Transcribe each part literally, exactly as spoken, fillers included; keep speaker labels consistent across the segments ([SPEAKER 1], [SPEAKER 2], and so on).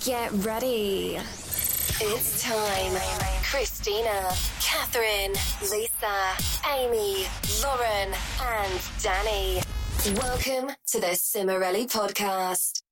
[SPEAKER 1] Get ready. It's time. Christina, Catherine, Lisa, Amy, Lauren, and Danny. Welcome to the Cimorelli Podcast.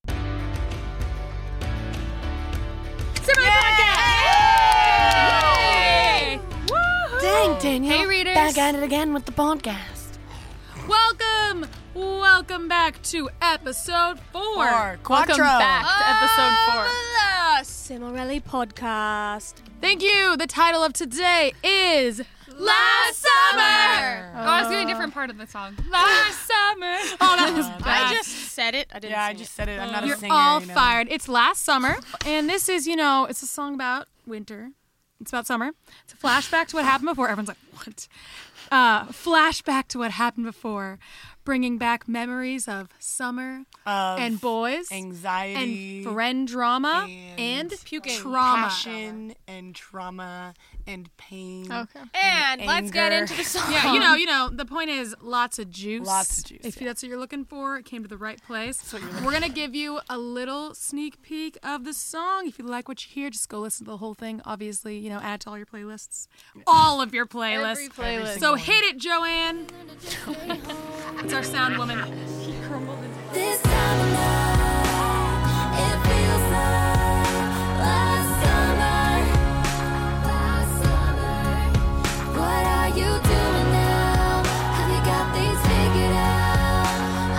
[SPEAKER 2] Cimorelli Podcast! Yay! Yay! Woo-hoo!
[SPEAKER 3] Dang, Daniel.
[SPEAKER 2] Hey, readers.
[SPEAKER 3] Back at it again with the podcast.
[SPEAKER 2] Welcome! Welcome back to episode four.
[SPEAKER 3] Four. Quattro.
[SPEAKER 2] Welcome back to episode four.
[SPEAKER 4] The Cimorelli Podcast.
[SPEAKER 2] Thank you. The title of today is Last Summer. Oh, I was doing a different part of the song. Last Summer. Oh, that was bad.
[SPEAKER 4] I just said it. I didn't
[SPEAKER 3] Yeah, I
[SPEAKER 4] sing
[SPEAKER 3] just
[SPEAKER 4] it.
[SPEAKER 3] said it. I'm not
[SPEAKER 2] You're
[SPEAKER 3] a singer.
[SPEAKER 2] all
[SPEAKER 3] you know.
[SPEAKER 2] fired. It's Last Summer, and this is, you know, it's a song about winter. It's about summer. It's a flashback to what happened before. Everyone's like, what? Uh, flashback to what happened before, bringing back memories of summer
[SPEAKER 3] Of
[SPEAKER 2] and boys
[SPEAKER 3] anxiety
[SPEAKER 2] and friend drama
[SPEAKER 3] and
[SPEAKER 2] and,
[SPEAKER 4] puking.
[SPEAKER 2] trauma.
[SPEAKER 3] passion and trauma and pain.
[SPEAKER 2] Okay.
[SPEAKER 4] And let's get
[SPEAKER 3] anger.
[SPEAKER 4] into the song.
[SPEAKER 2] Yeah, you know, you know, the point is lots of juice.
[SPEAKER 3] Lots of juice,
[SPEAKER 2] If
[SPEAKER 3] yeah.
[SPEAKER 2] that's what you're looking for, it came to the right place.
[SPEAKER 3] what you're looking
[SPEAKER 2] We're going to give you a little sneak peek of the song. If you like what you hear, just go listen to the whole thing. Obviously, you know, add to all your playlists. All of your playlists.
[SPEAKER 4] Every playlist.
[SPEAKER 2] So hit it, Joanne. It's our sound woman.
[SPEAKER 5] This time of night, it feels like last summer. Last summer. What are you doing now? Have you got things figured out?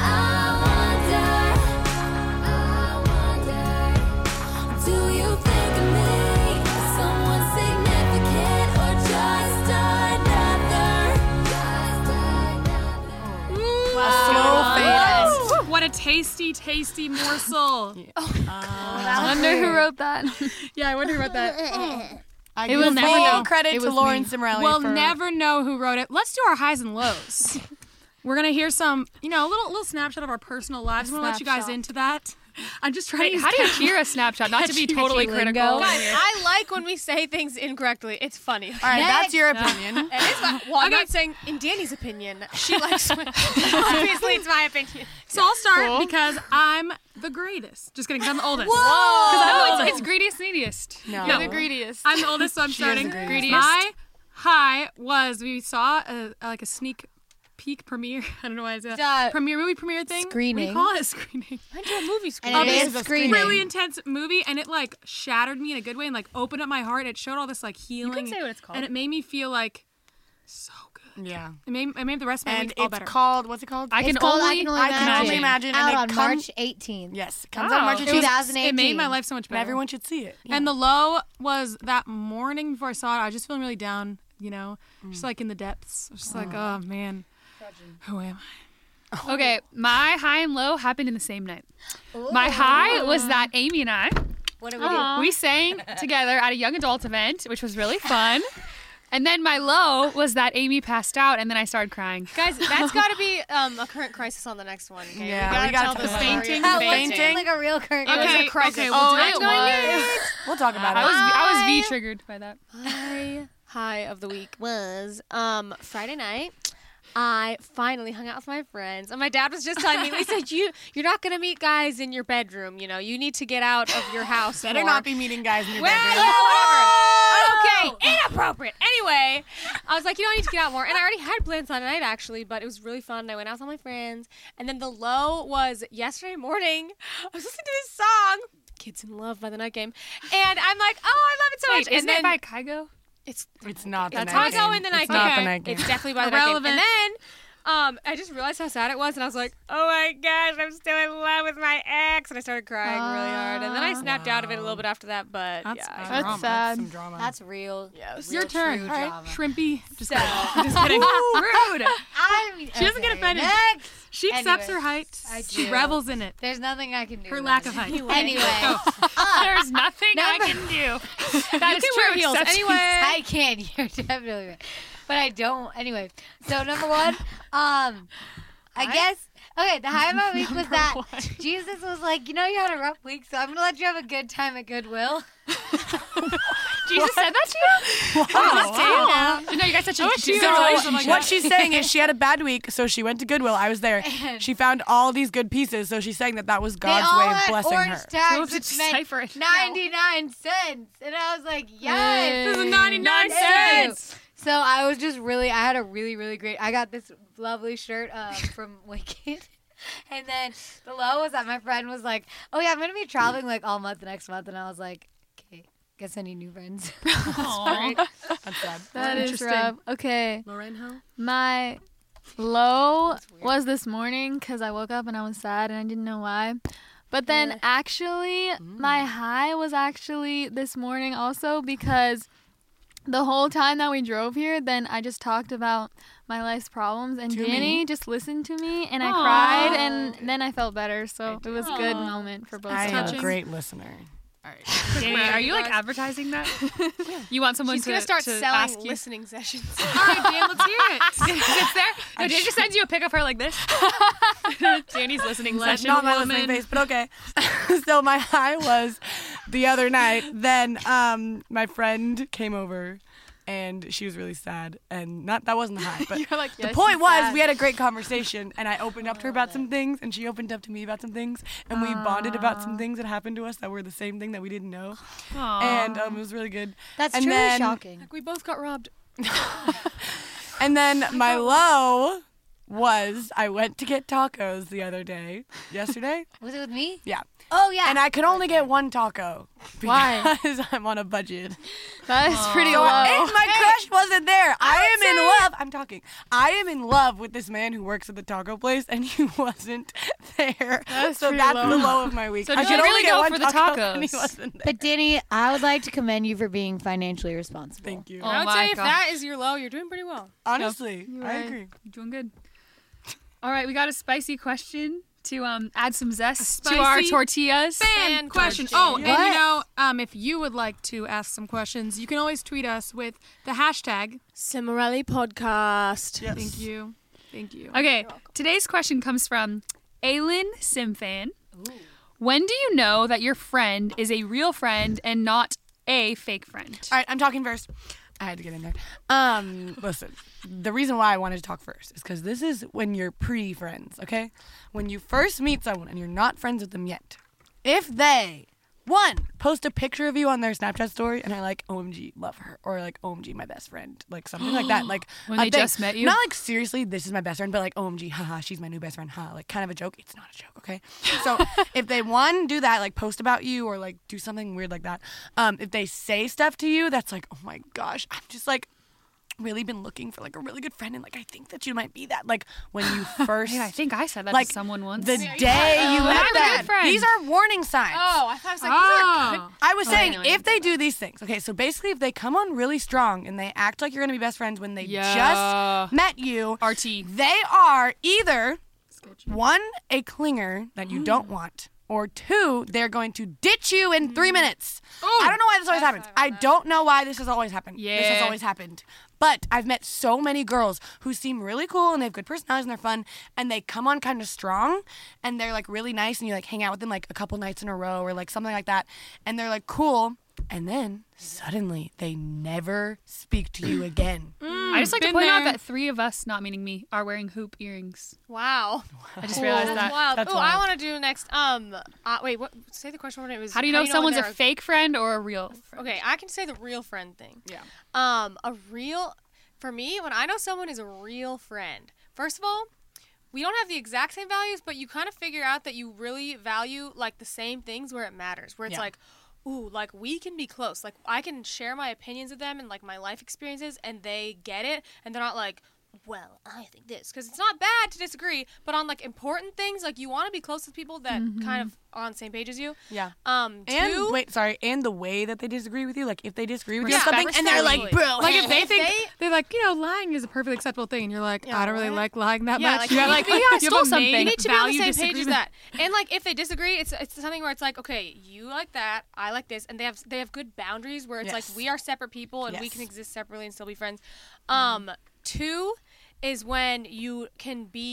[SPEAKER 5] I wonder, I wonder. Do you think of me as someone significant or just another? Just another.
[SPEAKER 3] A slow fade.
[SPEAKER 2] What a tasty, tasty morsel.
[SPEAKER 6] I wonder who wrote that.
[SPEAKER 2] Yeah, I wonder about that.
[SPEAKER 3] I
[SPEAKER 2] It
[SPEAKER 3] give
[SPEAKER 2] will
[SPEAKER 3] full
[SPEAKER 2] never know.
[SPEAKER 3] credit
[SPEAKER 6] It
[SPEAKER 3] to
[SPEAKER 6] was
[SPEAKER 3] Lauren
[SPEAKER 6] me.
[SPEAKER 3] Cimorelli.
[SPEAKER 2] We'll
[SPEAKER 3] for,
[SPEAKER 2] never know who wrote it. Let's do our highs and lows. We're gonna hear some, you know, a little little snapshot of our personal lives. We're gonna let you guys
[SPEAKER 6] Snapshot.
[SPEAKER 2] into that. I'm just trying
[SPEAKER 6] Wait,
[SPEAKER 2] to use
[SPEAKER 6] how do you
[SPEAKER 2] catchy-
[SPEAKER 6] hear a snapshot? Not to be
[SPEAKER 2] catchy
[SPEAKER 6] totally
[SPEAKER 2] lingo.
[SPEAKER 6] critical.
[SPEAKER 4] Guys, I like when we say things incorrectly. It's funny.
[SPEAKER 3] All right, that's your opinion.
[SPEAKER 4] It is my, well, I'm
[SPEAKER 2] Okay.
[SPEAKER 4] not saying in Danny's opinion. She likes when, obviously it's my opinion.
[SPEAKER 2] So I'll start
[SPEAKER 6] Cool.
[SPEAKER 2] because I'm the greatest. Just kidding, 'cause I'm the oldest.
[SPEAKER 6] Oh,
[SPEAKER 2] I'm
[SPEAKER 6] it's, it's greediest neediest.
[SPEAKER 3] No.
[SPEAKER 6] You're the greediest.
[SPEAKER 2] I'm the oldest, so I'm
[SPEAKER 3] She is
[SPEAKER 2] starting.
[SPEAKER 3] the greediest.
[SPEAKER 2] My high was we saw a, a, like a sneak peek premiere. I don't know why I said that.
[SPEAKER 7] Uh,
[SPEAKER 2] Premiere movie premiere thing. What do
[SPEAKER 7] screening.
[SPEAKER 2] you call it? A screening.
[SPEAKER 4] I do a movie screen.
[SPEAKER 7] An
[SPEAKER 2] Of
[SPEAKER 7] advanced
[SPEAKER 2] this
[SPEAKER 7] screening.
[SPEAKER 2] really intense movie, and it like shattered me in a good way and like opened up my heart. It showed all this like healing.
[SPEAKER 6] can say what it's called.
[SPEAKER 2] And it made me feel like so good.
[SPEAKER 3] Yeah.
[SPEAKER 2] It made, it made the rest of my
[SPEAKER 3] And
[SPEAKER 2] week all
[SPEAKER 3] it's
[SPEAKER 2] better.
[SPEAKER 3] called, what's it called?
[SPEAKER 6] I can
[SPEAKER 7] It's called
[SPEAKER 6] only,
[SPEAKER 7] I Can Only
[SPEAKER 3] I Can Only Imagine.
[SPEAKER 7] Out
[SPEAKER 3] and
[SPEAKER 7] on
[SPEAKER 3] it come-
[SPEAKER 7] March eighteenth.
[SPEAKER 3] Yes, it comes
[SPEAKER 6] Wow.
[SPEAKER 3] on March
[SPEAKER 6] It
[SPEAKER 3] eighteenth.
[SPEAKER 7] twenty eighteen.
[SPEAKER 2] It made my life so much
[SPEAKER 3] And
[SPEAKER 2] better.
[SPEAKER 3] everyone should see it. Yeah.
[SPEAKER 2] And the low was that morning before I saw it, I was just feeling really down, you know, just like in the depths. I was just like, oh man, who am I?
[SPEAKER 6] Okay, my high and low happened in the same night. My high was that Amy and I,
[SPEAKER 7] What do we do?
[SPEAKER 6] we sang together at a young adult event, which was really fun. And then my low was that Amy passed out, and then I started crying.
[SPEAKER 4] Guys, that's got to be um, a current crisis on the next one. Okay?
[SPEAKER 3] Yeah, we gotta
[SPEAKER 4] tell
[SPEAKER 3] talk
[SPEAKER 4] the
[SPEAKER 3] about
[SPEAKER 4] story.
[SPEAKER 3] that.
[SPEAKER 2] Fainting,
[SPEAKER 7] That
[SPEAKER 2] fainting.
[SPEAKER 7] sounds like a real current.
[SPEAKER 4] It was
[SPEAKER 2] Okay,
[SPEAKER 4] a crisis.
[SPEAKER 2] okay,
[SPEAKER 6] Oh,
[SPEAKER 2] we'll
[SPEAKER 6] it
[SPEAKER 2] do
[SPEAKER 6] was.
[SPEAKER 3] We'll talk about
[SPEAKER 6] I
[SPEAKER 3] it.
[SPEAKER 6] was I was V
[SPEAKER 4] Hi.
[SPEAKER 6] triggered by that.
[SPEAKER 4] My high of the week was um, Friday night. I finally hung out with my friends, and my dad was just telling me, Lisa, you you're not gonna meet guys in your bedroom. You know, you need to get out of your house.
[SPEAKER 3] Better
[SPEAKER 4] more.
[SPEAKER 3] not be meeting guys in your
[SPEAKER 4] Well,
[SPEAKER 3] bedroom.
[SPEAKER 4] yeah, whatever. Okay, inappropriate. Anyway, I was like, you know, I need to get out more, and I already had plans on tonight actually, but it was really fun. I went out with all my friends, and then the low was yesterday morning. I was listening to this song, "Kids in Love" by the Night Game, and I'm like, oh, I love it so
[SPEAKER 6] Wait,
[SPEAKER 4] much.
[SPEAKER 6] isn't
[SPEAKER 4] and
[SPEAKER 6] it
[SPEAKER 4] then
[SPEAKER 6] by Kygo?
[SPEAKER 4] it's
[SPEAKER 3] It's not the
[SPEAKER 4] that's
[SPEAKER 3] night
[SPEAKER 4] how I
[SPEAKER 3] game.
[SPEAKER 4] go in the night
[SPEAKER 3] It's
[SPEAKER 4] game.
[SPEAKER 3] not
[SPEAKER 2] Okay.
[SPEAKER 3] the night game.
[SPEAKER 4] It's definitely by the night game.
[SPEAKER 2] Irrelevant.
[SPEAKER 4] And then um, I just realized how sad it was, and I was like, oh my gosh, I'm still in love with my ex. And I started crying really hard. And then I snapped out of it a little bit after that, but
[SPEAKER 2] That's
[SPEAKER 4] yeah.
[SPEAKER 2] bad.
[SPEAKER 6] That's
[SPEAKER 2] Drama.
[SPEAKER 6] sad.
[SPEAKER 3] Some drama.
[SPEAKER 7] That's real.
[SPEAKER 4] Yeah, it was
[SPEAKER 2] Your
[SPEAKER 7] real
[SPEAKER 2] turn.
[SPEAKER 7] true
[SPEAKER 2] All right.
[SPEAKER 7] drama.
[SPEAKER 2] Shrimpy. Just
[SPEAKER 7] So-
[SPEAKER 2] kidding. Just kidding. Rude.
[SPEAKER 7] I,
[SPEAKER 2] She doesn't get
[SPEAKER 7] okay,
[SPEAKER 2] offended.
[SPEAKER 7] Next.
[SPEAKER 2] She accepts
[SPEAKER 7] Anyway,
[SPEAKER 2] her height.
[SPEAKER 7] I
[SPEAKER 2] She
[SPEAKER 7] do.
[SPEAKER 2] revels in it.
[SPEAKER 7] There's nothing I can do.
[SPEAKER 2] Her
[SPEAKER 7] about
[SPEAKER 2] lack
[SPEAKER 7] it.
[SPEAKER 2] of height.
[SPEAKER 7] Anyway,
[SPEAKER 6] There's nothing I
[SPEAKER 7] Number-
[SPEAKER 6] can do. That is
[SPEAKER 4] can
[SPEAKER 6] true.
[SPEAKER 4] wear heels.
[SPEAKER 6] except-
[SPEAKER 4] Anyway.
[SPEAKER 7] I can. You're definitely right. But I don't. Anyway, so number one, um, I guess. Okay, the high of my week was that Jesus was like, you know, you had a rough week, so I'm gonna let you have a good time at Goodwill.
[SPEAKER 6] Jesus said that to you?
[SPEAKER 2] Wow.
[SPEAKER 6] You know, you guys such a
[SPEAKER 2] Oh, she
[SPEAKER 6] so,
[SPEAKER 2] was like
[SPEAKER 3] What
[SPEAKER 2] that.
[SPEAKER 3] she's saying is she had a bad week, so she went to Goodwill. I was there.
[SPEAKER 7] And-
[SPEAKER 3] She found all these good pieces, so she's saying that that was
[SPEAKER 7] They
[SPEAKER 3] God's
[SPEAKER 7] all
[SPEAKER 3] way of
[SPEAKER 7] had
[SPEAKER 3] blessing
[SPEAKER 7] orange
[SPEAKER 3] her.
[SPEAKER 6] So
[SPEAKER 7] tags,
[SPEAKER 6] to
[SPEAKER 7] which meant
[SPEAKER 6] decipher it.
[SPEAKER 7] ninety-nine cents. And I was like, yes.
[SPEAKER 2] This is ninety-nine
[SPEAKER 7] Thank you.
[SPEAKER 2] cents.
[SPEAKER 7] So I was just really, I had a really, really great, I got this lovely shirt uh, from Wicked. And then the low was that my friend was like, oh yeah, I'm going to be traveling like all month next month. And I was like, okay, guess I need new friends.
[SPEAKER 6] Aw.
[SPEAKER 3] That's sad.
[SPEAKER 8] That is
[SPEAKER 2] Interesting.
[SPEAKER 8] rough. Okay,
[SPEAKER 3] Lorenzo?
[SPEAKER 8] my low was this morning because I woke up and I was sad and I didn't know why. But then actually, my high was actually this morning also because the whole time that we drove here, then I just talked about my life's problems and
[SPEAKER 3] To
[SPEAKER 8] Danny
[SPEAKER 3] me?
[SPEAKER 8] just listened to me and I
[SPEAKER 6] Aw.
[SPEAKER 8] cried and then I felt better. So it was a good moment for both
[SPEAKER 3] I
[SPEAKER 8] of
[SPEAKER 3] am
[SPEAKER 8] us.
[SPEAKER 3] a great listener.
[SPEAKER 6] Danny, are you like advertising that? You want someone
[SPEAKER 4] She's
[SPEAKER 6] to,
[SPEAKER 4] gonna start
[SPEAKER 6] to
[SPEAKER 4] selling
[SPEAKER 6] ask you?
[SPEAKER 4] listening sessions.
[SPEAKER 2] All right, Dan, let's hear it.
[SPEAKER 6] It's there. No, Danny just sends you a pic of her like this. Danny's listening session.
[SPEAKER 3] Not my listening face, but okay. So my high was the other night. Then um, my friend came over, and she was really sad. And not that wasn't the high, but
[SPEAKER 8] You're like,
[SPEAKER 3] the
[SPEAKER 8] yes,
[SPEAKER 3] point
[SPEAKER 8] she's
[SPEAKER 3] was
[SPEAKER 8] sad.
[SPEAKER 3] we had a great conversation, and I opened up to her about some things, and she opened up to me about some things, and we bonded about some things that happened to us that were the same thing that we didn't know,
[SPEAKER 6] Aw.
[SPEAKER 3] and um, it was really good.
[SPEAKER 7] That's
[SPEAKER 3] And
[SPEAKER 7] truly
[SPEAKER 3] then-
[SPEAKER 7] shocking.
[SPEAKER 4] We both got robbed.
[SPEAKER 3] And then my low was I went to get tacos the other day, yesterday.
[SPEAKER 7] Was it with me?
[SPEAKER 3] Yeah.
[SPEAKER 7] Oh, yeah.
[SPEAKER 3] And I could only get one taco
[SPEAKER 8] Why?
[SPEAKER 3] because I'm on a budget.
[SPEAKER 8] That is pretty
[SPEAKER 3] So
[SPEAKER 8] low.
[SPEAKER 3] and my crush wasn't there. I, am in love. I'm talking. I am in love with this man who works at the taco place, and he wasn't there.
[SPEAKER 8] That's
[SPEAKER 3] so
[SPEAKER 8] pretty
[SPEAKER 3] that's
[SPEAKER 8] low.
[SPEAKER 3] the low of my week.
[SPEAKER 6] So
[SPEAKER 3] I
[SPEAKER 6] did
[SPEAKER 3] could
[SPEAKER 6] you
[SPEAKER 3] only
[SPEAKER 6] really
[SPEAKER 3] get
[SPEAKER 6] go
[SPEAKER 3] one
[SPEAKER 6] for the
[SPEAKER 3] taco, and he
[SPEAKER 6] tacos?
[SPEAKER 3] wasn't there.
[SPEAKER 7] But Danny, I would like to commend you for being financially responsible.
[SPEAKER 3] Thank you.
[SPEAKER 6] Oh
[SPEAKER 4] I would
[SPEAKER 6] my
[SPEAKER 4] say if
[SPEAKER 6] God.
[SPEAKER 4] that is your low, you're doing pretty well.
[SPEAKER 3] Honestly,
[SPEAKER 8] You're
[SPEAKER 3] I
[SPEAKER 8] right.
[SPEAKER 3] agree.
[SPEAKER 6] You're doing good. All right, we got a spicy question to um add some zest to
[SPEAKER 2] spicy
[SPEAKER 6] our tortillas.
[SPEAKER 2] Fan question. Oh, and you know, um, if you would like to ask some questions, you can always tweet us with the hashtag.
[SPEAKER 4] Cimarelli Podcast.
[SPEAKER 3] Yes.
[SPEAKER 2] Thank you. Thank you.
[SPEAKER 6] Okay, today's question comes from Aylin Simfan. When do you know that your friend is a real friend and not a fake friend?
[SPEAKER 3] All right, I'm talking first. I had to get in there. Um, listen, the reason why I wanted to talk first is because this is when you're pre-friends, okay? When you first meet someone and you're not friends with them yet, if they, one, post a picture of you on their Snapchat story and are like, O M G, love her, or like, O M G, my best friend, like something like that, like
[SPEAKER 6] When
[SPEAKER 3] a
[SPEAKER 6] they
[SPEAKER 3] thing.
[SPEAKER 6] just met you?
[SPEAKER 3] Not like seriously, this is my best friend, but like, O M G, haha, she's my new best friend, ha, like kind of a joke. It's not a joke, okay? So if they one do that, like post about you or like do something weird like that, um, if they say stuff to you that's like, oh my gosh, I'm just like really been looking for like a really good friend and like I think that you might be that. Like when you first
[SPEAKER 6] Hey, I think I said that
[SPEAKER 3] like
[SPEAKER 6] to someone once.
[SPEAKER 3] the day you
[SPEAKER 6] Oh,
[SPEAKER 3] met
[SPEAKER 6] I'm a good
[SPEAKER 3] them.
[SPEAKER 6] friend.
[SPEAKER 3] These are warning signs.
[SPEAKER 4] Oh, I thought it was like,
[SPEAKER 2] Oh.
[SPEAKER 3] I was
[SPEAKER 8] Oh, I
[SPEAKER 3] saying
[SPEAKER 8] know, I
[SPEAKER 3] if
[SPEAKER 8] know.
[SPEAKER 3] they do these things, okay, so basically if they come on really strong and they act like you're gonna be best friends when they
[SPEAKER 6] Yeah.
[SPEAKER 3] just met you,
[SPEAKER 6] R T.
[SPEAKER 3] they are either one, a clinger that you don't want, or two, they're going to ditch you in three minutes. I don't know why this always happens. I don't know why this has always happened. This has
[SPEAKER 6] Yeah.
[SPEAKER 3] always happened. But I've met so many girls who seem really cool and they have good personalities and they're fun and they come on kind of strong and they're like really nice and you like hang out with them like a couple nights in a row or like something like that and they're like cool and then suddenly they never speak to you again.
[SPEAKER 6] I just like to
[SPEAKER 2] been
[SPEAKER 6] point out
[SPEAKER 2] there.
[SPEAKER 6] that three of us, not meaning me, are wearing hoop earrings.
[SPEAKER 4] wow.
[SPEAKER 6] I just realized
[SPEAKER 4] That's
[SPEAKER 6] that.
[SPEAKER 4] wild.
[SPEAKER 3] That's
[SPEAKER 4] oh, I
[SPEAKER 3] wild.
[SPEAKER 4] want to do next. Um, uh, wait, what? Say the question. What it was.
[SPEAKER 6] How do you know if
[SPEAKER 4] when
[SPEAKER 6] someone's a
[SPEAKER 4] they're
[SPEAKER 6] fake friend or a real friend?
[SPEAKER 4] Okay, I can say the real friend thing.
[SPEAKER 3] Yeah.
[SPEAKER 4] Um, a real, for me, when I know someone is a real friend, first of all, we don't have the exact same values, but you kind of figure out that you really value like the same things where it matters. Where it's
[SPEAKER 3] Yeah.
[SPEAKER 4] like, ooh, like we can be close. Like I can share my opinions with them and like my life experiences, and they get it, and they're not like, well, I think this, because it's not bad to disagree, but on like important things, like you want to be close with people that kind of are on the same page as you.
[SPEAKER 3] Yeah.
[SPEAKER 4] Um,
[SPEAKER 3] And
[SPEAKER 4] two,
[SPEAKER 3] wait, sorry, and the way that they disagree with you, like if they disagree with you
[SPEAKER 4] Yeah,
[SPEAKER 3] on something and they're like,
[SPEAKER 4] respectfully.
[SPEAKER 3] bro,
[SPEAKER 2] Like if they
[SPEAKER 4] If
[SPEAKER 2] think
[SPEAKER 4] they-
[SPEAKER 2] they, are like, you know, lying is a perfectly acceptable thing, and you're like,
[SPEAKER 4] Yeah,
[SPEAKER 2] I don't really
[SPEAKER 4] what?
[SPEAKER 2] like lying that
[SPEAKER 4] Yeah,
[SPEAKER 2] much.
[SPEAKER 4] like,
[SPEAKER 2] You're
[SPEAKER 4] you
[SPEAKER 2] like,
[SPEAKER 4] need
[SPEAKER 2] oh
[SPEAKER 4] to-
[SPEAKER 2] yeah, I
[SPEAKER 6] you
[SPEAKER 2] stole
[SPEAKER 6] have a
[SPEAKER 2] something.
[SPEAKER 6] main
[SPEAKER 4] you need to be on the
[SPEAKER 2] value
[SPEAKER 4] same page as
[SPEAKER 2] disagreement.
[SPEAKER 4] that. And like if they disagree, it's it's something where it's like, okay, you like that, I like this, and they have they have good boundaries where it's
[SPEAKER 3] Yes.
[SPEAKER 4] like we are separate people and we
[SPEAKER 3] Yes.
[SPEAKER 4] can exist separately and still be friends. Um, two is when you can be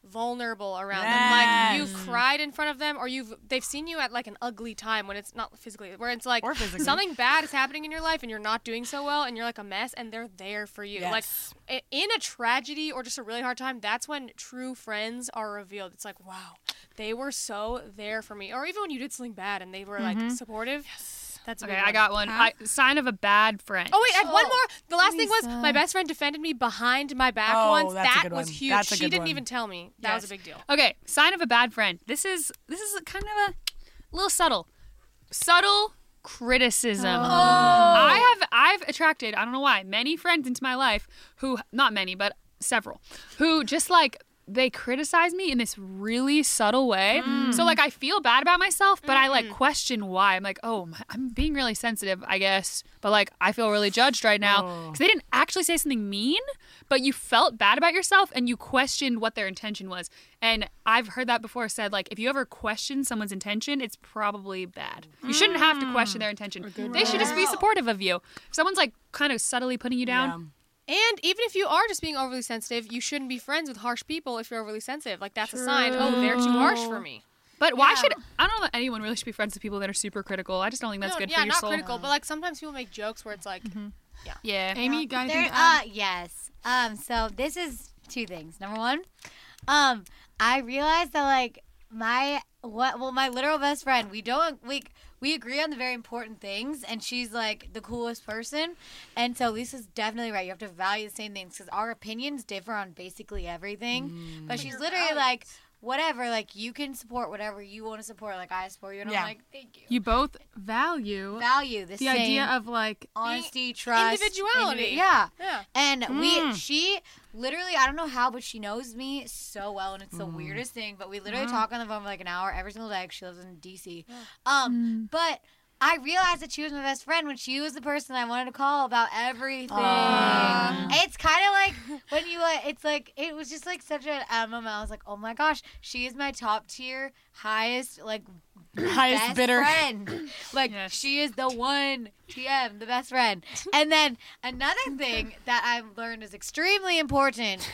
[SPEAKER 4] vulnerable around
[SPEAKER 3] Yes.
[SPEAKER 4] them. Like you've cried in front of them, or you've they've seen you at like an ugly time when it's not physically, where it's like
[SPEAKER 3] Or physically.
[SPEAKER 4] something bad is happening in your life and you're not doing so well and you're like a mess, and they're there for you.
[SPEAKER 3] Yes.
[SPEAKER 4] Like i- in a tragedy or just a really hard time, that's when true friends are revealed. It's like, wow, they were so there for me. Or even when you did something bad and they were like supportive. That's a
[SPEAKER 6] Okay,
[SPEAKER 4] big
[SPEAKER 6] I
[SPEAKER 4] one.
[SPEAKER 6] got one. I, sign of a bad friend.
[SPEAKER 4] Oh wait, I have one more. The last thing was
[SPEAKER 8] Lisa.
[SPEAKER 4] my best friend defended me behind my back
[SPEAKER 3] Oh,
[SPEAKER 4] once.
[SPEAKER 3] that's a
[SPEAKER 4] That
[SPEAKER 3] good
[SPEAKER 4] was
[SPEAKER 3] one.
[SPEAKER 4] huge.
[SPEAKER 3] That's a
[SPEAKER 4] She
[SPEAKER 3] good
[SPEAKER 4] didn't
[SPEAKER 3] one.
[SPEAKER 4] even tell me. That was a big deal.
[SPEAKER 6] Okay, sign of a bad friend. This is this is kind of a little subtle. Subtle criticism. I have I've attracted, I don't know why, many friends into my life who, not many, but several, who just like they criticize me in this really subtle way. So like I feel bad about myself, but I like question why. I'm like, oh, I'm being really sensitive, I guess. But like I feel really judged right now because they didn't actually say something mean, but you felt bad about yourself and you questioned what their intention was. And I've heard that before said, like, if you ever question someone's intention, it's probably bad. You shouldn't have to question their intention. They should just be supportive of you. If someone's like kind of subtly putting you down,
[SPEAKER 4] And even if you are just being overly sensitive, you shouldn't be friends with harsh people if you're overly sensitive. Like that's a sign. Oh, they're too harsh for me.
[SPEAKER 6] but why should I don't know that anyone really should be friends with people that are super critical. I just don't think that's
[SPEAKER 4] No,
[SPEAKER 6] good
[SPEAKER 4] yeah,
[SPEAKER 6] for your
[SPEAKER 4] not
[SPEAKER 6] soul.
[SPEAKER 4] critical, but like sometimes people make jokes where it's like,
[SPEAKER 6] Yeah.
[SPEAKER 2] Amy, got
[SPEAKER 7] There,
[SPEAKER 2] anything to
[SPEAKER 7] uh,
[SPEAKER 2] add?
[SPEAKER 7] yes. Um, so this is two things. Number one, um, I realized that like my what well my literal best friend, we don't we we agree on the very important things, and she's like the coolest person, and so Lisa's definitely right. You have to value the same things because our opinions differ on basically everything. But she's literally like, whatever, like you can support whatever you want to support. Like I support you, and
[SPEAKER 3] Yeah.
[SPEAKER 7] I'm like, thank you.
[SPEAKER 2] You both value
[SPEAKER 7] Value the,
[SPEAKER 2] the
[SPEAKER 7] same
[SPEAKER 2] idea of like
[SPEAKER 7] honesty, trust,
[SPEAKER 4] individuality.
[SPEAKER 7] indivi- yeah.
[SPEAKER 4] yeah.
[SPEAKER 7] And we, she literally, I don't know how, but she knows me so well, and it's
[SPEAKER 3] Mm.
[SPEAKER 7] the weirdest thing. But we literally talk on the phone for like an hour every single day. 'Cause she lives in D C. Um, but I realized that she was my best friend when she was the person I wanted to call about everything. It's kind of like when you, uh, it's like it was just like such a uh, moment. I was like, oh my gosh, she is my top tier, highest, like
[SPEAKER 3] Highest
[SPEAKER 7] best
[SPEAKER 3] bidder.
[SPEAKER 7] friend. Like
[SPEAKER 6] Yes.
[SPEAKER 7] she is the one T M, the best friend. And then another thing that I've learned is extremely important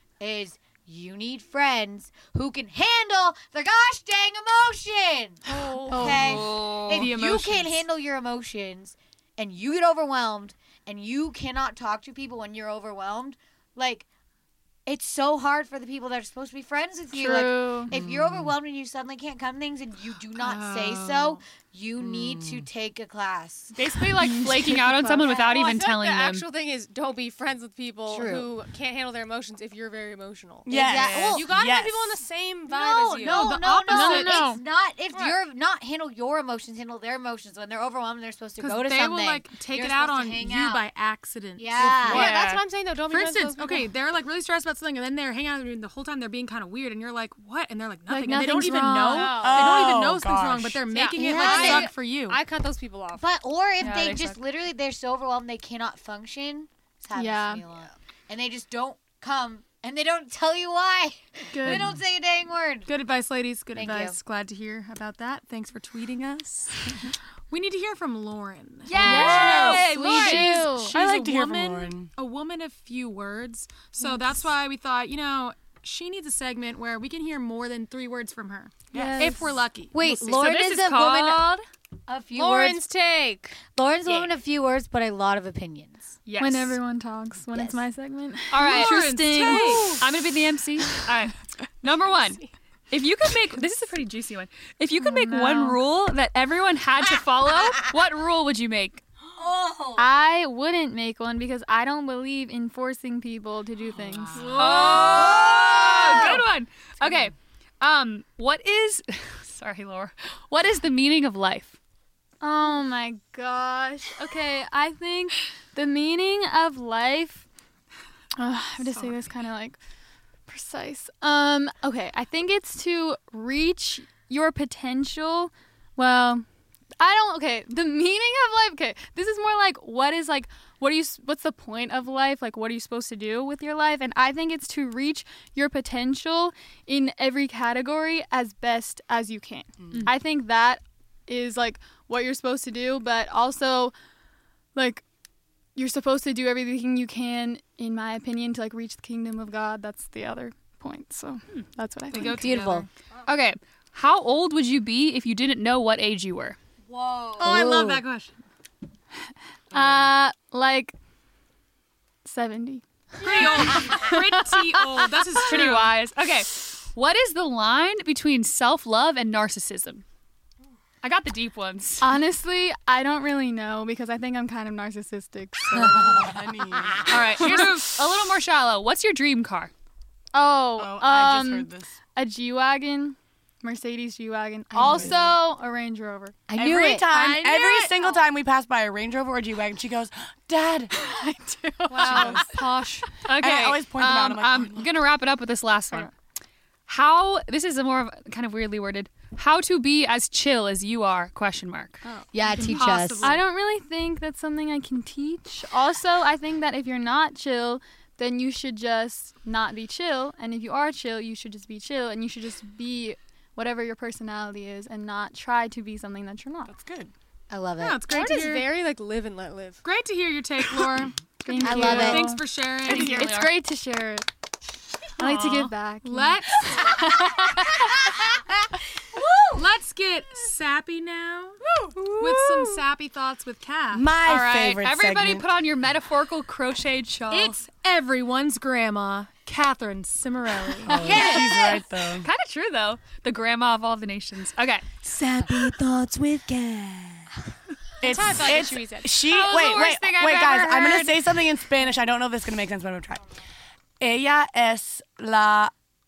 [SPEAKER 7] is you need friends who can handle the gosh dang emotion. Okay? If
[SPEAKER 2] The
[SPEAKER 7] you
[SPEAKER 2] emotions.
[SPEAKER 7] can't handle your emotions and you get overwhelmed and you cannot talk to people when you're overwhelmed, like it's so hard for the people that are supposed to be friends with you. Like
[SPEAKER 8] True.
[SPEAKER 7] if you're overwhelmed and you suddenly can't come to things and you do not say so, you need to take a class.
[SPEAKER 6] Basically like flaking out on someone without
[SPEAKER 4] Well, I
[SPEAKER 6] even
[SPEAKER 4] feel
[SPEAKER 6] telling
[SPEAKER 4] like the
[SPEAKER 6] them.
[SPEAKER 4] actual thing is don't be friends with people
[SPEAKER 7] True.
[SPEAKER 4] who can't handle their emotions if you're very emotional.
[SPEAKER 3] Yes.
[SPEAKER 7] Exactly. Well,
[SPEAKER 4] You gotta
[SPEAKER 3] Yes.
[SPEAKER 4] have people on the same vibe
[SPEAKER 7] No,
[SPEAKER 4] as you.
[SPEAKER 7] no,
[SPEAKER 2] the
[SPEAKER 7] no, no,
[SPEAKER 2] opposite.
[SPEAKER 8] No,
[SPEAKER 7] It's not if
[SPEAKER 4] Right.
[SPEAKER 7] you're not handle your emotions, handle their emotions. When they're overwhelmed, they're supposed to
[SPEAKER 2] because
[SPEAKER 7] go to
[SPEAKER 2] they
[SPEAKER 7] something.
[SPEAKER 2] will like take
[SPEAKER 7] You're
[SPEAKER 2] it out
[SPEAKER 7] supposed
[SPEAKER 2] on
[SPEAKER 7] to hang
[SPEAKER 2] you
[SPEAKER 7] out.
[SPEAKER 2] by accident.
[SPEAKER 7] Yeah.
[SPEAKER 2] If-
[SPEAKER 4] Yeah,
[SPEAKER 6] Yeah.
[SPEAKER 4] that's what I'm saying though. Don't be
[SPEAKER 2] For
[SPEAKER 4] friends with
[SPEAKER 2] instance,
[SPEAKER 4] those people.
[SPEAKER 2] okay, they're like really stressed about something, and then they're hanging out with you, and the whole time they're being kind of weird, and you're like, "What?" And they're like, "Nothing," and they don't
[SPEAKER 8] nothing's
[SPEAKER 2] even
[SPEAKER 8] wrong.
[SPEAKER 2] know.
[SPEAKER 4] No.
[SPEAKER 2] They don't even know
[SPEAKER 3] Oh,
[SPEAKER 2] something's wrong,
[SPEAKER 3] gosh.
[SPEAKER 2] but they're
[SPEAKER 4] Yeah.
[SPEAKER 2] making it
[SPEAKER 7] Yeah.
[SPEAKER 2] like
[SPEAKER 7] I-
[SPEAKER 2] suck for you.
[SPEAKER 4] I cut those people off.
[SPEAKER 7] But or if
[SPEAKER 6] Yeah,
[SPEAKER 7] they
[SPEAKER 6] they
[SPEAKER 7] just
[SPEAKER 6] suck.
[SPEAKER 7] literally they're so overwhelmed they cannot function. This happens
[SPEAKER 8] Yeah.
[SPEAKER 7] to me a lot. And they just don't come and they don't tell you why. They
[SPEAKER 2] Good.
[SPEAKER 7] don't say a dang word.
[SPEAKER 2] Good advice, ladies. Good
[SPEAKER 7] Thank
[SPEAKER 2] advice. Glad to hear about that. Thanks for tweeting us. We need to hear from Lauren.
[SPEAKER 8] Yes, we
[SPEAKER 2] Lauren.
[SPEAKER 8] do.
[SPEAKER 2] She's
[SPEAKER 3] I like
[SPEAKER 2] a
[SPEAKER 3] to hear from
[SPEAKER 2] woman,
[SPEAKER 3] Lauren.
[SPEAKER 2] a woman of few words. So that's why we thought, you know, she needs a segment where we can hear more than three words from her.
[SPEAKER 8] Yes.
[SPEAKER 2] If we're lucky.
[SPEAKER 7] Wait,
[SPEAKER 2] We'll see.
[SPEAKER 7] Lauren
[SPEAKER 6] so this
[SPEAKER 7] is,
[SPEAKER 6] is
[SPEAKER 7] a woman
[SPEAKER 6] called
[SPEAKER 7] of few
[SPEAKER 4] Lauren's
[SPEAKER 7] words.
[SPEAKER 4] take.
[SPEAKER 7] Lauren's a woman of few words, but a lot of opinions.
[SPEAKER 6] Yes.
[SPEAKER 8] When everyone talks, when
[SPEAKER 7] Yes.
[SPEAKER 8] it's my segment.
[SPEAKER 6] All right.
[SPEAKER 2] Lauren's
[SPEAKER 6] Interesting.
[SPEAKER 2] take.
[SPEAKER 6] I'm gonna be the M C. All right. Number one. If you could make this is a pretty juicy one. If you could make one rule that everyone had to follow, what rule would you make?
[SPEAKER 7] Oh.
[SPEAKER 8] I wouldn't make one because I don't believe in forcing people to do things.
[SPEAKER 6] Oh, good one. Okay. Um, what is sorry, Laura. What is the meaning of life?
[SPEAKER 8] Oh my gosh. Okay, I think the meaning of life. Uh, I have to say this kind of like precise. Um. Okay, I think it's to reach your potential. Well, I don't. Okay, the meaning of life. Okay, this is more like what is like. What are you? What's the point of life? Like, what are you supposed to do with your life? And I think it's to reach your potential in every category as best as you can. I think that is like what you're supposed to do, but also like you're supposed to do everything you can, in my opinion, to like reach the kingdom of God. That's the other points. So that's what I
[SPEAKER 2] They
[SPEAKER 8] think.
[SPEAKER 2] go
[SPEAKER 7] Beautiful.
[SPEAKER 2] together.
[SPEAKER 6] Okay. How old would you be if you didn't know what age you were?
[SPEAKER 2] Oh, I love that question.
[SPEAKER 8] Uh, like seventy.
[SPEAKER 2] Pretty old. Pretty old. This is
[SPEAKER 6] Pretty
[SPEAKER 2] true.
[SPEAKER 6] wise. Okay. What is the line between self-love and narcissism? I got the deep ones.
[SPEAKER 8] Honestly, I don't really know because I think I'm kind of narcissistic. So.
[SPEAKER 6] All right. Here's a little more shallow. What's your dream car?
[SPEAKER 8] Oh,
[SPEAKER 3] Oh, I just
[SPEAKER 8] um,
[SPEAKER 3] heard this.
[SPEAKER 8] a G-Wagon, Mercedes G-Wagon. Also, a Range Rover.
[SPEAKER 7] I knew
[SPEAKER 3] Every
[SPEAKER 7] it.
[SPEAKER 3] time,
[SPEAKER 2] I knew
[SPEAKER 3] every
[SPEAKER 2] it.
[SPEAKER 3] single time we pass by a Range Rover or G-Wagon, she goes, Dad.
[SPEAKER 8] I do.
[SPEAKER 4] Wow, posh.
[SPEAKER 6] Okay.
[SPEAKER 3] And I always point them out.
[SPEAKER 6] um,
[SPEAKER 3] I'm like,
[SPEAKER 6] I'm gonna wrap it up with this last one. How? This is a more of kind of weirdly worded. How to be as chill as you are? Question mark.
[SPEAKER 7] Yeah, teach us.
[SPEAKER 2] Impossible.
[SPEAKER 8] I don't really think that's something I can teach. Also, I think that if you're not chill, then you should just not be chill. And if you are chill, you should just be chill. And you should just be whatever your personality is and not try to be something that you're not.
[SPEAKER 3] That's good.
[SPEAKER 7] I love it.
[SPEAKER 2] Yeah, it's great
[SPEAKER 4] Lauren
[SPEAKER 2] to
[SPEAKER 4] is
[SPEAKER 2] hear.
[SPEAKER 4] very like live and let live.
[SPEAKER 2] Great to hear your take, Laura.
[SPEAKER 8] Thank
[SPEAKER 7] I
[SPEAKER 8] you.
[SPEAKER 7] love it.
[SPEAKER 2] Thanks for sharing.
[SPEAKER 8] It's great to share it. I like to give back. you know.
[SPEAKER 2] Let's Let's get sappy now with some sappy thoughts with Kath.
[SPEAKER 3] My
[SPEAKER 6] All right.
[SPEAKER 3] favorite
[SPEAKER 6] Everybody,
[SPEAKER 3] segment.
[SPEAKER 6] put on your metaphorical crocheted shawl.
[SPEAKER 2] It's everyone's grandma, Catherine Cimarelli.
[SPEAKER 3] She's right, though.
[SPEAKER 6] kind of true though. The grandma of all the nations. Okay.
[SPEAKER 7] Sappy thoughts with Kath.
[SPEAKER 3] It's,
[SPEAKER 4] how I felt like
[SPEAKER 3] it's,
[SPEAKER 4] she said.
[SPEAKER 3] she,
[SPEAKER 6] That was
[SPEAKER 3] wait,
[SPEAKER 6] the worst
[SPEAKER 3] wait,
[SPEAKER 6] thing I've
[SPEAKER 3] wait, guys.
[SPEAKER 6] ever
[SPEAKER 3] I'm going
[SPEAKER 6] heard.
[SPEAKER 3] to say something in Spanish. I don't know if this is going to make sense, but I'm going to try. Ella es la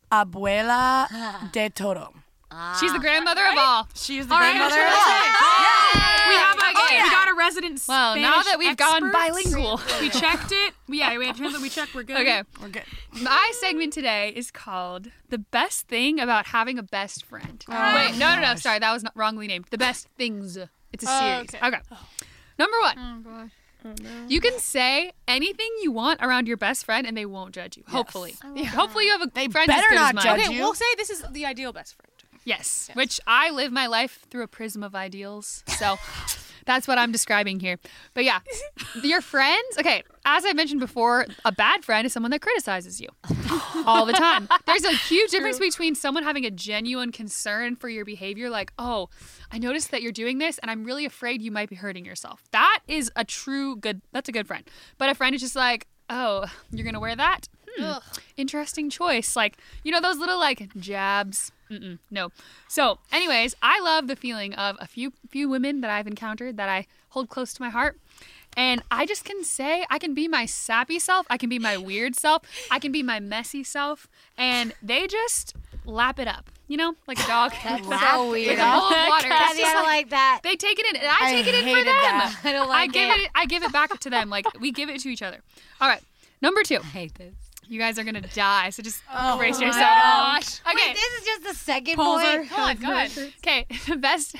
[SPEAKER 3] abuela de todo.
[SPEAKER 6] She's the grandmother of all.
[SPEAKER 3] She is the
[SPEAKER 2] All right,
[SPEAKER 3] grandmother
[SPEAKER 2] sure,
[SPEAKER 3] of
[SPEAKER 2] let's
[SPEAKER 3] all.
[SPEAKER 2] do it. We have a,
[SPEAKER 6] Okay.
[SPEAKER 2] we got a resident
[SPEAKER 6] Well,
[SPEAKER 2] Spanish
[SPEAKER 6] now that we've gone
[SPEAKER 2] expert.
[SPEAKER 6] bilingual.
[SPEAKER 2] We checked it. Yeah, we had translate. We checked. We're good.
[SPEAKER 6] Okay.
[SPEAKER 3] We're good.
[SPEAKER 6] My segment today is called "The Best Thing About Having a Best Friend." Wait, no, no, no. Sorry, that was not wrongly named. The Best Things. It's a
[SPEAKER 4] Oh,
[SPEAKER 6] series.
[SPEAKER 4] okay.
[SPEAKER 6] Okay. Number one.
[SPEAKER 8] Oh, gosh.
[SPEAKER 6] You can say anything you want around your best friend, and they won't judge you. Hopefully, hopefully you have a
[SPEAKER 3] They
[SPEAKER 6] friend
[SPEAKER 3] better
[SPEAKER 6] as good
[SPEAKER 3] not
[SPEAKER 6] as mine.
[SPEAKER 3] judge
[SPEAKER 4] Okay,
[SPEAKER 3] you.
[SPEAKER 4] we'll say this is the ideal best friend.
[SPEAKER 6] Yes, which I live my life through a prism of ideals. So that's what I'm describing here. But yeah, your friends, okay, as I mentioned before, a bad friend is someone that criticizes you all the time. There's a huge difference between someone having a genuine concern for your behavior, like, oh, I noticed that you're doing this and I'm really afraid you might be hurting yourself. That is a true good, that's a good friend. But a friend is just like, oh, you're going to wear that? Hmm, interesting choice. Like, you know, those little like jabs. Mm-mm, no. So, anyways, I love the feeling of a few few women that I've encountered that I hold close to my heart. And I just can say I can be my sappy self. I can be my weird self. I can be my messy self. And they just lap it up, you know, like a dog.
[SPEAKER 7] That's so weird.
[SPEAKER 6] With a bowl of water. It's
[SPEAKER 7] Kathy,
[SPEAKER 6] just
[SPEAKER 7] I don't
[SPEAKER 6] like-
[SPEAKER 7] like that.
[SPEAKER 6] they take it in, and I
[SPEAKER 3] I
[SPEAKER 6] take it in for
[SPEAKER 3] hated
[SPEAKER 6] them.
[SPEAKER 3] that.
[SPEAKER 7] I don't like
[SPEAKER 6] I give
[SPEAKER 7] it.
[SPEAKER 6] it. I give it back to them. Like we give it to each other. All right. Number two.
[SPEAKER 7] I hate this.
[SPEAKER 6] You guys are gonna die, so just brace
[SPEAKER 7] my
[SPEAKER 6] yourself.
[SPEAKER 7] gosh.
[SPEAKER 6] Okay.
[SPEAKER 7] Wait, this is just the second
[SPEAKER 2] Poser.
[SPEAKER 7] point.
[SPEAKER 6] Come on, go ahead. Okay, the best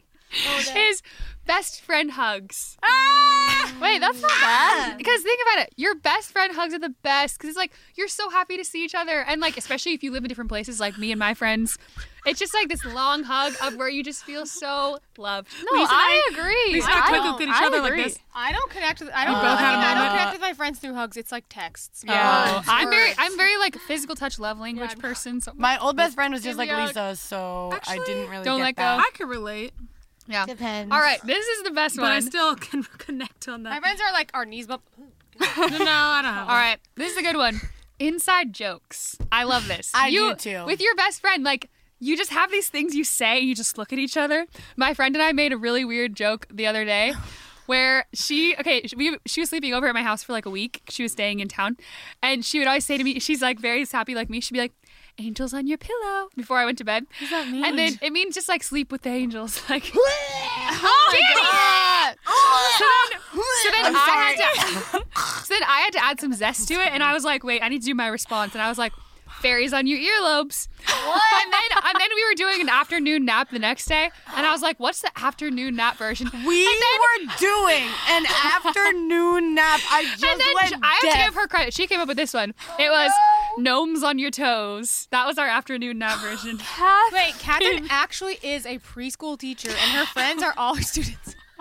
[SPEAKER 6] is best friend hugs.
[SPEAKER 8] Wait, that's not bad.
[SPEAKER 6] Because think about it, your best friend hugs are the best. Because it's like you're so happy to see each other, and like especially if you live in different places, like me and my friends, it's just like this long hug of where you just feel so loved.
[SPEAKER 8] No, I agree.
[SPEAKER 2] We
[SPEAKER 8] I,
[SPEAKER 2] start
[SPEAKER 8] don't-
[SPEAKER 2] look at each
[SPEAKER 8] I
[SPEAKER 2] other like
[SPEAKER 8] agree.
[SPEAKER 2] this.
[SPEAKER 4] I don't connect with. I don't.
[SPEAKER 2] We both had a
[SPEAKER 4] I don't
[SPEAKER 2] moment.
[SPEAKER 4] connect with my friends through hugs. It's like texts.
[SPEAKER 6] Oh, I'm very, I'm very like physical touch love language person. So
[SPEAKER 3] My old best friend was just
[SPEAKER 6] Give
[SPEAKER 3] like
[SPEAKER 6] me a-
[SPEAKER 3] Lisa, so I
[SPEAKER 2] Actually,
[SPEAKER 3] didn't really
[SPEAKER 6] don't
[SPEAKER 3] get
[SPEAKER 6] let go.
[SPEAKER 3] that.
[SPEAKER 2] I could relate,
[SPEAKER 6] yeah.
[SPEAKER 7] Depends.
[SPEAKER 6] All right, this is the best
[SPEAKER 2] but I
[SPEAKER 6] one.
[SPEAKER 2] still can connect on
[SPEAKER 4] My
[SPEAKER 2] that.
[SPEAKER 4] friends are like our knees bump.
[SPEAKER 2] no, I don't have.
[SPEAKER 6] All right, this is a good one. Inside jokes. I love this.
[SPEAKER 3] I
[SPEAKER 6] you,
[SPEAKER 3] do too.
[SPEAKER 6] With your best friend, like you just have these things you say, and you just look at each other. My friend and I made a really weird joke the other day. Where she, okay, we, she was sleeping over at my house for like a week. She was staying in town. And she would always say to me, she's like very happy like me. She'd be like, angels on your pillow before I went to bed. What does that mean? And then it means just like sleep with the angels. Like, oh my God. So then, so then I had to, so then I had to add some zest to it. And I was like, wait, I need to do my response. And I was like, fairies on your earlobes. What? And then, and then we were doing an afternoon nap the next day. And I was like, what's the afternoon nap version?
[SPEAKER 3] We were doing an afternoon nap. I just
[SPEAKER 6] And then
[SPEAKER 3] went
[SPEAKER 6] I have to
[SPEAKER 3] deaf.
[SPEAKER 6] give her credit. She came up with this one. It was gnomes on your toes. That was our afternoon nap version.
[SPEAKER 4] Wait, Catherine actually is a preschool teacher, and her friends are all her students.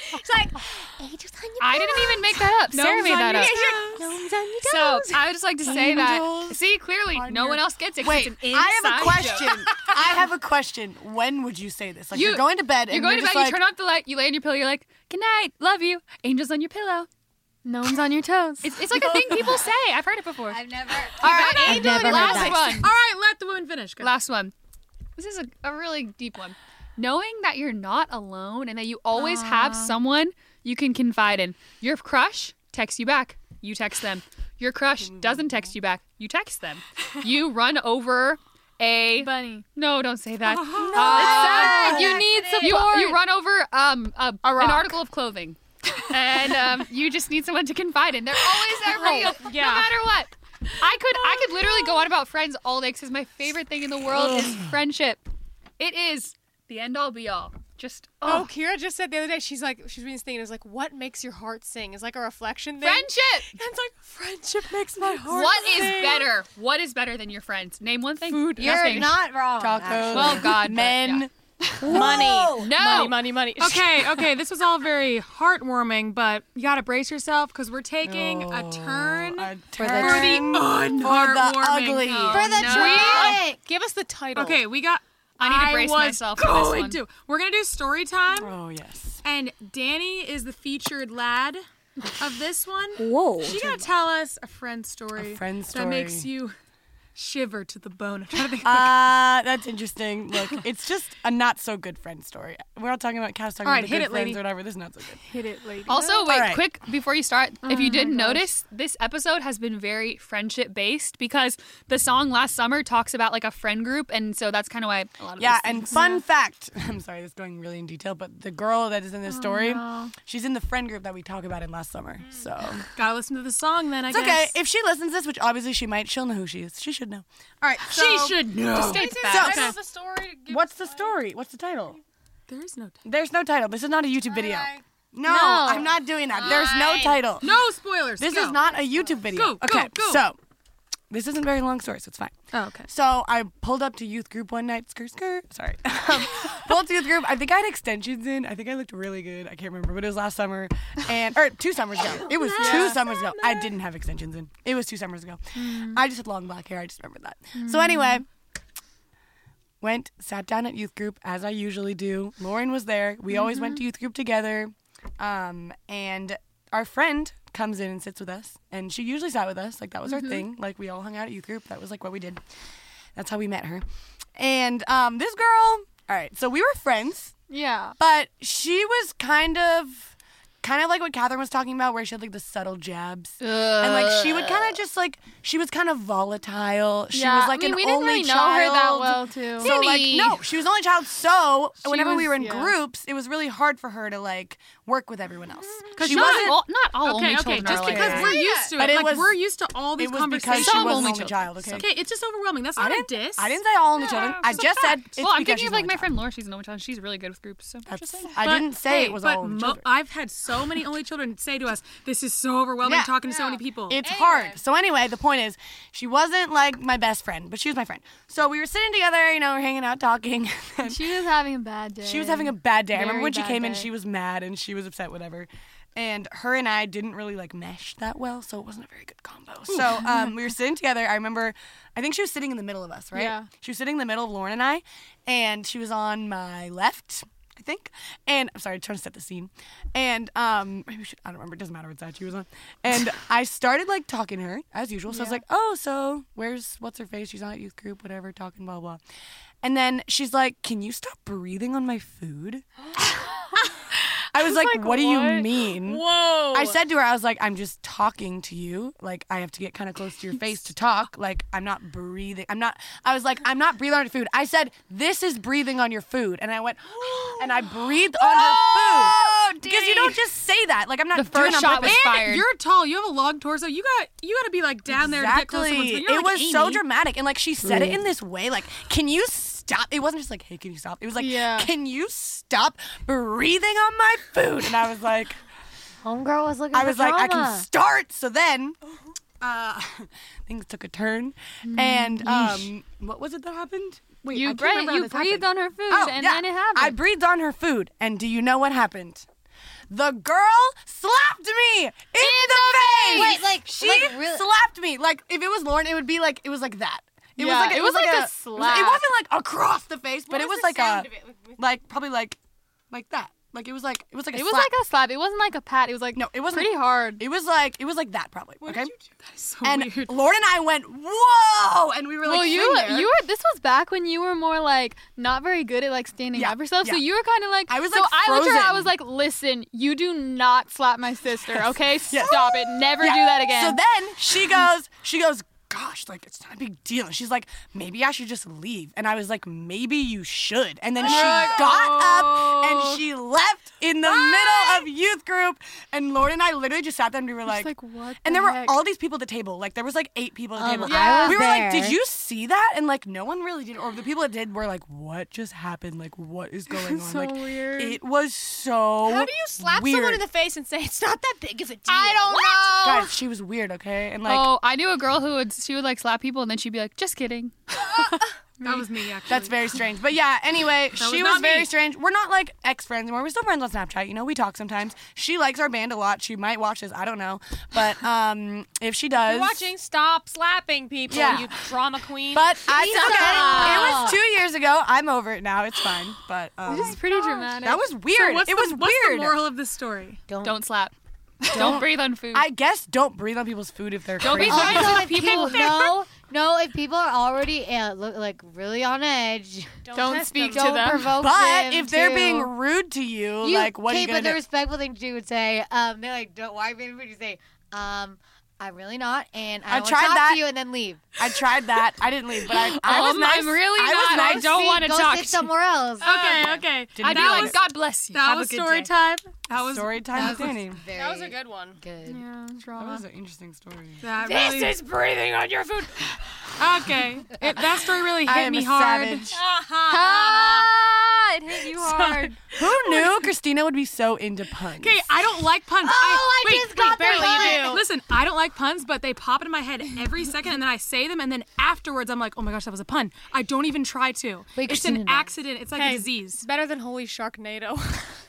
[SPEAKER 4] It's like, angels on your
[SPEAKER 6] I didn't even make that up. Sarah made that up.
[SPEAKER 4] Gnomes on your
[SPEAKER 6] So
[SPEAKER 4] toes.
[SPEAKER 6] I would just like to say that.
[SPEAKER 3] Angels
[SPEAKER 6] See, clearly,
[SPEAKER 3] on
[SPEAKER 6] no
[SPEAKER 3] your-
[SPEAKER 6] one else gets it. 'cause
[SPEAKER 3] Wait,
[SPEAKER 6] it's an
[SPEAKER 3] I have a
[SPEAKER 6] inside
[SPEAKER 3] question.
[SPEAKER 6] joke.
[SPEAKER 3] I have a question. When would you say this? Like
[SPEAKER 6] You-
[SPEAKER 3] you're going to bed.
[SPEAKER 6] You're
[SPEAKER 3] and
[SPEAKER 6] going
[SPEAKER 3] you're
[SPEAKER 6] to bed.
[SPEAKER 3] just
[SPEAKER 6] You
[SPEAKER 3] like,
[SPEAKER 6] turn off the light. You lay on your pillow. You're like, "Good night, love you." Angels on your pillow.
[SPEAKER 8] Gnomes on your toes.
[SPEAKER 6] It's, it's like a thing people say. I've heard it before.
[SPEAKER 7] I've never.
[SPEAKER 6] All right,
[SPEAKER 7] I've
[SPEAKER 6] Angel,
[SPEAKER 7] never heard
[SPEAKER 6] last
[SPEAKER 7] that.
[SPEAKER 6] one.
[SPEAKER 2] All right, let the woman finish. Go.
[SPEAKER 6] Last one. This is a, a really deep one. Knowing that you're not alone and that you always have someone you can confide in. Your crush texts you back. You text them. Your crush doesn't text you back. You text them. You run over a
[SPEAKER 8] Bunny.
[SPEAKER 6] no, don't say that.
[SPEAKER 8] Sad. You need
[SPEAKER 6] You,
[SPEAKER 8] support.
[SPEAKER 6] you run over um a, an article of clothing, and um, you just need someone to confide in. They're always there for you,
[SPEAKER 2] Yeah.
[SPEAKER 6] no matter what. I could I could literally go on about friends all day because my favorite thing in the world is friendship. It is the end all be all. Just
[SPEAKER 4] Oh,
[SPEAKER 6] oh,
[SPEAKER 4] Kira just said the other day, she's like, she's reading this thing, and it was like, what makes your heart sing? It's like a reflection thing.
[SPEAKER 6] friendship.
[SPEAKER 4] And it's like, friendship makes my heart
[SPEAKER 6] What is
[SPEAKER 4] sing.
[SPEAKER 6] better? What is better than your friends? Name one thing.
[SPEAKER 3] Food.
[SPEAKER 7] You're
[SPEAKER 6] Nothing.
[SPEAKER 7] not wrong.
[SPEAKER 3] Tacos.
[SPEAKER 7] actually.
[SPEAKER 6] Well, God, but,
[SPEAKER 3] men.
[SPEAKER 4] Money.
[SPEAKER 6] No.
[SPEAKER 4] Money, money, money.
[SPEAKER 2] Okay, okay, this was all very heartwarming, but you gotta brace yourself because we're taking a
[SPEAKER 3] Oh,
[SPEAKER 2] turn
[SPEAKER 3] a
[SPEAKER 2] for the
[SPEAKER 3] turn
[SPEAKER 2] unheartforming.
[SPEAKER 3] ugly.
[SPEAKER 7] For the
[SPEAKER 6] no.
[SPEAKER 7] traumatic.
[SPEAKER 4] Give us the title.
[SPEAKER 2] Okay, we got.
[SPEAKER 6] I need to brace
[SPEAKER 2] was
[SPEAKER 6] myself for this
[SPEAKER 2] going
[SPEAKER 6] one.
[SPEAKER 2] to. We're gonna do story time,
[SPEAKER 3] Oh yes.
[SPEAKER 2] and Danny is the featured lad of this one.
[SPEAKER 7] Whoa.
[SPEAKER 2] She's gonna tell us a friend story,
[SPEAKER 3] A friend
[SPEAKER 2] that makes
[SPEAKER 3] story.
[SPEAKER 2] you shiver to the bone. I'm trying to think. of
[SPEAKER 3] Uh, that's interesting. Look, it's just a not so good friend story. We're not talking about Cass talking
[SPEAKER 2] All right,
[SPEAKER 3] about the
[SPEAKER 2] hit
[SPEAKER 3] good
[SPEAKER 2] it,
[SPEAKER 3] friends
[SPEAKER 2] lady.
[SPEAKER 3] or whatever. This is not so good.
[SPEAKER 2] Hit it, lady.
[SPEAKER 6] Also, wait,
[SPEAKER 3] right.
[SPEAKER 6] quick before you start, if
[SPEAKER 2] Oh
[SPEAKER 6] you didn't notice, this episode has been very friendship based because the song Last Summer talks about like a friend group, and so that's kind of why a lot of
[SPEAKER 3] Yeah,
[SPEAKER 6] these
[SPEAKER 3] and
[SPEAKER 6] things-
[SPEAKER 3] fun fact. I'm sorry, this is going really in detail, but the girl that is in this story,
[SPEAKER 8] no.
[SPEAKER 3] she's in the friend group that we talk about in last summer. So
[SPEAKER 2] Gotta listen to the song then. I
[SPEAKER 3] it's
[SPEAKER 2] guess.
[SPEAKER 3] okay if she listens to this, which obviously she might. She'll know who she is. She should know. All right, so,
[SPEAKER 2] She should know.
[SPEAKER 6] Just state the
[SPEAKER 4] I
[SPEAKER 6] facts.
[SPEAKER 4] know the story. to give
[SPEAKER 3] What's
[SPEAKER 4] us
[SPEAKER 3] the
[SPEAKER 4] time.
[SPEAKER 3] story? What's the title?
[SPEAKER 2] There is no. T-
[SPEAKER 3] There's no title. This is not a YouTube video.
[SPEAKER 4] Alright.
[SPEAKER 3] No,
[SPEAKER 8] No.
[SPEAKER 3] I'm not doing that. There's no
[SPEAKER 4] Fine.
[SPEAKER 3] title.
[SPEAKER 2] no spoilers.
[SPEAKER 3] This
[SPEAKER 2] go.
[SPEAKER 3] is not a YouTube video.
[SPEAKER 2] Go, go,
[SPEAKER 3] okay,
[SPEAKER 2] go.
[SPEAKER 3] so this isn't a very long story, so it's fine.
[SPEAKER 2] Oh, okay.
[SPEAKER 3] So I pulled up to youth group one night. Skirt, skirt. Sorry. Um, pulled up to youth group. I think I had extensions in. I think I looked really good. I can't remember, but it was last summer, and or two summers ago. It was two summers ago. I didn't have extensions in. It was two summers ago. I just had long black hair. I just remember that. So anyway, went sat down at youth group as I usually do. Lauren was there. We always went to youth group together, um, and our friend comes in and sits with us, and she usually sat with us. Like that was our thing. Like we all hung out at youth group. That was like what we did. That's how we met her. And um, this girl, all right, so we were friends,
[SPEAKER 8] Yeah.
[SPEAKER 3] but she was kind of, kind of like what Catherine was talking about, where she had like the subtle jabs, and like she would kind of just like she was kind of volatile. She
[SPEAKER 8] yeah.
[SPEAKER 3] was like
[SPEAKER 8] I mean,
[SPEAKER 3] an
[SPEAKER 8] we didn't
[SPEAKER 3] only
[SPEAKER 8] really know
[SPEAKER 3] child.
[SPEAKER 8] her that well, too.
[SPEAKER 3] So like
[SPEAKER 6] Danny.
[SPEAKER 3] no, she was only child. So whenever we
[SPEAKER 8] was-
[SPEAKER 3] were in
[SPEAKER 8] yeah.
[SPEAKER 3] groups, it was really hard for her to like work with everyone else.
[SPEAKER 2] Because
[SPEAKER 3] She
[SPEAKER 6] not
[SPEAKER 3] wasn't.
[SPEAKER 6] all, not all
[SPEAKER 2] Okay,
[SPEAKER 6] only
[SPEAKER 2] okay.
[SPEAKER 6] children
[SPEAKER 2] Just
[SPEAKER 6] are like
[SPEAKER 2] because
[SPEAKER 6] that.
[SPEAKER 2] we're used to it,
[SPEAKER 3] But it
[SPEAKER 2] like
[SPEAKER 3] was-
[SPEAKER 2] we're used to all these
[SPEAKER 3] It was because
[SPEAKER 2] conversations.
[SPEAKER 3] she
[SPEAKER 6] Some
[SPEAKER 3] was an
[SPEAKER 6] only
[SPEAKER 3] only
[SPEAKER 6] children.
[SPEAKER 3] child. Okay.
[SPEAKER 2] Okay, it's just overwhelming. That's
[SPEAKER 3] I
[SPEAKER 2] not a
[SPEAKER 3] didn't.
[SPEAKER 2] diss.
[SPEAKER 3] I didn't say all only children. I
[SPEAKER 2] it's a
[SPEAKER 3] just said
[SPEAKER 2] fact.
[SPEAKER 3] it's
[SPEAKER 6] well, I'm
[SPEAKER 3] because
[SPEAKER 6] thinking
[SPEAKER 3] she's
[SPEAKER 6] of like
[SPEAKER 3] only
[SPEAKER 6] my
[SPEAKER 3] child.
[SPEAKER 6] friend Laura. She's an only child. She's really good with groups. So
[SPEAKER 3] That's,
[SPEAKER 6] just saying.
[SPEAKER 3] I
[SPEAKER 2] But,
[SPEAKER 3] didn't say
[SPEAKER 2] hey,
[SPEAKER 3] it was
[SPEAKER 2] but
[SPEAKER 3] all only
[SPEAKER 2] mo-
[SPEAKER 3] children.
[SPEAKER 2] I've had so many only children say to us, "This is so overwhelming
[SPEAKER 3] Yeah.
[SPEAKER 2] talking to so many people."
[SPEAKER 3] It's hard. So anyway, the point is, she wasn't like my best friend, but she was my friend. So we were sitting together, you know, we're hanging out, talking. and
[SPEAKER 8] She was having a bad day.
[SPEAKER 3] she was having a bad day. I remember
[SPEAKER 8] Very
[SPEAKER 3] when she
[SPEAKER 8] bad
[SPEAKER 3] came in,
[SPEAKER 8] day.
[SPEAKER 3] she was mad and she was upset, whatever. And her and I didn't really like mesh that well, so it wasn't a very good combo. So um, we were sitting together. I remember, I think she was sitting in the middle of us, right?
[SPEAKER 8] Yeah.
[SPEAKER 3] She was sitting in the middle of Lauren and I, and she was on my left, I think. And I'm sorry, trying to set the scene. And um, maybe we should, I don't remember. It doesn't matter what side she was on. And I started like talking to her as usual. So I was like, oh, so where's what's her face? She's on at youth group, whatever, talking blah blah. And then she's like, can you stop breathing on my food? I was like, what, do you
[SPEAKER 8] what?
[SPEAKER 3] mean?
[SPEAKER 2] Whoa!
[SPEAKER 3] I said to her, I was like, I'm just talking to you. Like, I have to get kind of close to your face to talk. Like, I'm not breathing. I'm not, I was like, I'm not breathing on your food. I said, this is breathing on your food. And I went, and I breathed on her food. Because you don't just say that. Like, I'm not
[SPEAKER 6] The
[SPEAKER 3] doing
[SPEAKER 6] first
[SPEAKER 3] it on
[SPEAKER 6] shot was
[SPEAKER 3] purpose.
[SPEAKER 6] fired.
[SPEAKER 2] You're tall. You have a long torso. You got you got to be like down there to get close to someone's
[SPEAKER 3] Exactly.
[SPEAKER 2] food. You're
[SPEAKER 3] It
[SPEAKER 2] like
[SPEAKER 3] was so
[SPEAKER 2] Amy.
[SPEAKER 3] dramatic. And, like, she said it in this way. Like, can you stop? It wasn't just like, hey, can you stop? It was like,
[SPEAKER 8] Yeah.
[SPEAKER 3] can you stop breathing on my food? And I was like,
[SPEAKER 7] Homegirl was looking
[SPEAKER 3] I
[SPEAKER 7] for
[SPEAKER 3] was like, I
[SPEAKER 7] drama.
[SPEAKER 3] can start. So then, uh, things took a turn, and um, what was it that happened? Wait, I
[SPEAKER 8] You,
[SPEAKER 3] can't
[SPEAKER 8] breathed,
[SPEAKER 3] remember how
[SPEAKER 8] you
[SPEAKER 3] this
[SPEAKER 8] breathed
[SPEAKER 3] happened.
[SPEAKER 8] on her food,
[SPEAKER 3] Oh,
[SPEAKER 8] and
[SPEAKER 3] yeah.
[SPEAKER 8] then it happened.
[SPEAKER 3] I breathed on her food, and do you know what happened? The girl slapped me in, the, face.
[SPEAKER 7] Wait, like,
[SPEAKER 3] she
[SPEAKER 7] like, really?
[SPEAKER 3] slapped me. Like if it was Lauren, it would be like it was like that. It
[SPEAKER 8] Yeah,
[SPEAKER 3] was like
[SPEAKER 8] it was like a
[SPEAKER 3] It
[SPEAKER 8] slap.
[SPEAKER 3] wasn't like across the face, but
[SPEAKER 4] What
[SPEAKER 3] it
[SPEAKER 4] was
[SPEAKER 3] was
[SPEAKER 4] the
[SPEAKER 3] like
[SPEAKER 4] sound
[SPEAKER 3] a
[SPEAKER 4] of it with- with-
[SPEAKER 3] like probably like like that. Like it was like it was like a
[SPEAKER 8] It was
[SPEAKER 3] slap.
[SPEAKER 8] like a slap. It wasn't like a pat. It was like
[SPEAKER 3] No, it wasn't-
[SPEAKER 8] pretty hard.
[SPEAKER 3] It was like it was like that probably. okay.
[SPEAKER 2] So
[SPEAKER 3] And
[SPEAKER 2] weird.
[SPEAKER 3] Lauren and I went whoa, and we were like,
[SPEAKER 8] Well, you
[SPEAKER 3] sitting there.
[SPEAKER 8] you were. This was back when you were more like not very good at like standing
[SPEAKER 3] Yeah,
[SPEAKER 8] up for yourself. So
[SPEAKER 3] yeah.
[SPEAKER 8] you were kind of like.
[SPEAKER 3] I was,
[SPEAKER 8] So
[SPEAKER 3] like,
[SPEAKER 8] I looked at her. I
[SPEAKER 3] frozen.
[SPEAKER 8] was like, listen, you do not slap my sister. Okay,
[SPEAKER 3] Yes.
[SPEAKER 8] stop it. Never
[SPEAKER 3] Yeah.
[SPEAKER 8] do that again.
[SPEAKER 3] So then she goes, she goes, gosh, like it's not a big deal. And she's like, maybe I should just leave. And I was like, maybe you should. And then she got
[SPEAKER 8] oh.
[SPEAKER 3] up and she left in the middle of youth group. And Lauren and I literally just sat there and we were
[SPEAKER 8] Just
[SPEAKER 3] like,
[SPEAKER 8] like, what
[SPEAKER 3] and
[SPEAKER 8] the
[SPEAKER 3] there were
[SPEAKER 8] heck?
[SPEAKER 3] all these people at the table. Like there was like eight people at the
[SPEAKER 7] Um,
[SPEAKER 3] table.
[SPEAKER 7] I was
[SPEAKER 3] we were like,
[SPEAKER 7] there.
[SPEAKER 3] did you see that? And like no one really did. Or the people that did were like, what just happened? Like what is going on?
[SPEAKER 8] So
[SPEAKER 3] like
[SPEAKER 8] weird.
[SPEAKER 3] it was so
[SPEAKER 4] How do you slap
[SPEAKER 3] weird.
[SPEAKER 4] someone in the face and say it's not that big of a deal?
[SPEAKER 8] I don't know.
[SPEAKER 3] Guys, she was weird, okay? And like
[SPEAKER 6] oh, I knew a girl who would she would like slap people and then she'd be like, just kidding.
[SPEAKER 2] That was me, actually.
[SPEAKER 3] That's very strange. But yeah, anyway,
[SPEAKER 2] was
[SPEAKER 3] she
[SPEAKER 2] not
[SPEAKER 3] was very
[SPEAKER 2] me.
[SPEAKER 3] strange. We're not like ex-friends anymore. We're still friends on Snapchat. You know, we talk sometimes. She likes our band a lot. She might watch this. I don't know. But um, if she does.
[SPEAKER 4] You're watching. Stop slapping people,
[SPEAKER 3] Yeah.
[SPEAKER 4] you drama queen.
[SPEAKER 3] But I,
[SPEAKER 7] Lisa!
[SPEAKER 3] okay, it was two years ago. I'm over it now. It's fine. But um,
[SPEAKER 8] This is pretty dramatic.
[SPEAKER 3] that was
[SPEAKER 2] So
[SPEAKER 3] weird.
[SPEAKER 2] what's
[SPEAKER 3] it
[SPEAKER 2] the,
[SPEAKER 3] was
[SPEAKER 2] what's
[SPEAKER 3] weird.
[SPEAKER 2] the moral of this story?
[SPEAKER 6] Don't slap. Don't breathe on food.
[SPEAKER 3] I guess don't breathe on people's food if they're
[SPEAKER 6] Don't be
[SPEAKER 3] crazy.
[SPEAKER 6] throwing
[SPEAKER 7] Also,
[SPEAKER 6] to
[SPEAKER 7] if
[SPEAKER 6] people.
[SPEAKER 7] people no, no, if people are already uh, look like really on edge,
[SPEAKER 8] Don't
[SPEAKER 4] test
[SPEAKER 8] speak
[SPEAKER 4] them.
[SPEAKER 8] to
[SPEAKER 7] don't
[SPEAKER 8] them.
[SPEAKER 7] provoke
[SPEAKER 3] But
[SPEAKER 7] them
[SPEAKER 3] if they're
[SPEAKER 7] to-
[SPEAKER 3] being rude to you,
[SPEAKER 7] you,
[SPEAKER 3] like what are you
[SPEAKER 7] okay,
[SPEAKER 3] gonna
[SPEAKER 7] but the
[SPEAKER 3] do?
[SPEAKER 7] respectful thing to do would say, um, they're like, don't why are you being rude? You say, um, I'm really not, and I,
[SPEAKER 3] I
[SPEAKER 7] don't
[SPEAKER 3] tried
[SPEAKER 7] wanna talk
[SPEAKER 3] that.
[SPEAKER 7] to you, and then leave.
[SPEAKER 3] I tried that. I didn't leave, but I, I was
[SPEAKER 6] Um,
[SPEAKER 3] nice.
[SPEAKER 6] I'm really
[SPEAKER 3] I was
[SPEAKER 6] not. I
[SPEAKER 3] nice.
[SPEAKER 6] don't
[SPEAKER 7] See,
[SPEAKER 6] want to
[SPEAKER 7] go
[SPEAKER 6] talk
[SPEAKER 7] sit
[SPEAKER 6] to
[SPEAKER 7] somewhere else.
[SPEAKER 2] Okay, okay.
[SPEAKER 3] Didn't
[SPEAKER 6] I'd be
[SPEAKER 3] do
[SPEAKER 6] like,
[SPEAKER 3] it.
[SPEAKER 6] God bless you.
[SPEAKER 2] That
[SPEAKER 6] Have
[SPEAKER 2] was
[SPEAKER 6] a good
[SPEAKER 2] story
[SPEAKER 6] day.
[SPEAKER 2] time. That was
[SPEAKER 3] Story time with Danny.
[SPEAKER 7] Very
[SPEAKER 4] That was a good one.
[SPEAKER 7] good.
[SPEAKER 8] Yeah,
[SPEAKER 3] That
[SPEAKER 8] drama.
[SPEAKER 3] was an interesting story.
[SPEAKER 2] That
[SPEAKER 6] This
[SPEAKER 2] really,
[SPEAKER 6] is breathing on your food.
[SPEAKER 2] okay. It, that story really
[SPEAKER 3] I
[SPEAKER 2] hit
[SPEAKER 3] am
[SPEAKER 2] me
[SPEAKER 3] a
[SPEAKER 2] hard.
[SPEAKER 3] savage.
[SPEAKER 8] Ah, it hit you hard.
[SPEAKER 3] Who knew Christina would be so into puns?
[SPEAKER 2] Okay, I don't like puns.
[SPEAKER 7] Oh, I
[SPEAKER 2] wait,
[SPEAKER 7] just got
[SPEAKER 2] wait,
[SPEAKER 7] the
[SPEAKER 2] barely
[SPEAKER 7] pun.
[SPEAKER 2] do. Listen, I don't like puns, but they pop into my head every second, and then I say them, and then afterwards I'm like, oh my gosh, that was a pun. I don't even try to.
[SPEAKER 7] Wait,
[SPEAKER 2] it's
[SPEAKER 7] Christina
[SPEAKER 2] an
[SPEAKER 7] does.
[SPEAKER 2] accident. It's like
[SPEAKER 4] Hey,
[SPEAKER 2] a
[SPEAKER 4] It's
[SPEAKER 2] disease.
[SPEAKER 4] better than Holy Sharknado.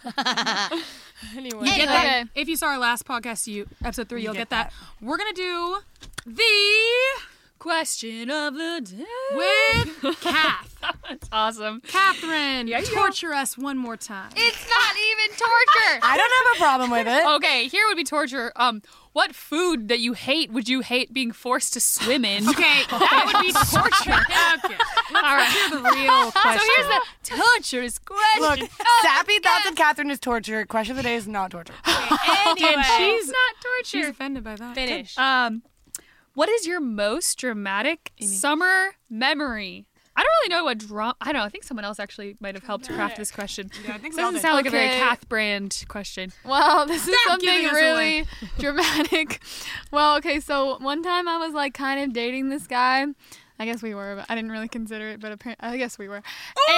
[SPEAKER 4] anyway.
[SPEAKER 2] You get
[SPEAKER 7] Anyway.
[SPEAKER 2] that?
[SPEAKER 6] Okay.
[SPEAKER 2] If you saw our last podcast, you episode three,
[SPEAKER 3] You
[SPEAKER 2] you'll
[SPEAKER 3] get
[SPEAKER 2] get that. We're gonna do the
[SPEAKER 6] Question of the day.
[SPEAKER 2] with Kath.
[SPEAKER 6] That's awesome.
[SPEAKER 2] Catherine,
[SPEAKER 6] Yeah, yeah.
[SPEAKER 2] torture us one more time.
[SPEAKER 6] It's not even torture.
[SPEAKER 3] I don't have a problem with it.
[SPEAKER 6] Okay, here would be torture. Um, what food that you hate would you hate being forced to swim in?
[SPEAKER 2] Okay, that would be torture. Okay,
[SPEAKER 6] All right.
[SPEAKER 2] here's the real question.
[SPEAKER 6] So here's the torturous question.
[SPEAKER 3] Look, sappy thoughts of Catherine is torture. Question of the day is not torture.
[SPEAKER 4] Anyway,
[SPEAKER 6] She's not
[SPEAKER 2] She's
[SPEAKER 6] torture.
[SPEAKER 2] offended by that.
[SPEAKER 4] finish.
[SPEAKER 6] Um, what is your most dramatic summer memory? I don't really know what drama. I don't know. I think someone else actually might have helped craft this question.
[SPEAKER 3] Yeah, I think
[SPEAKER 6] This doesn't
[SPEAKER 3] so.
[SPEAKER 6] sound like a very
[SPEAKER 8] Okay.
[SPEAKER 6] Kath brand question.
[SPEAKER 8] Well, this is
[SPEAKER 2] Stop giving
[SPEAKER 8] something
[SPEAKER 2] us
[SPEAKER 8] really dramatic. Well, okay, so one time I was like kind of dating this guy. I guess we were, but I didn't really consider it, but apparently, I guess we were. And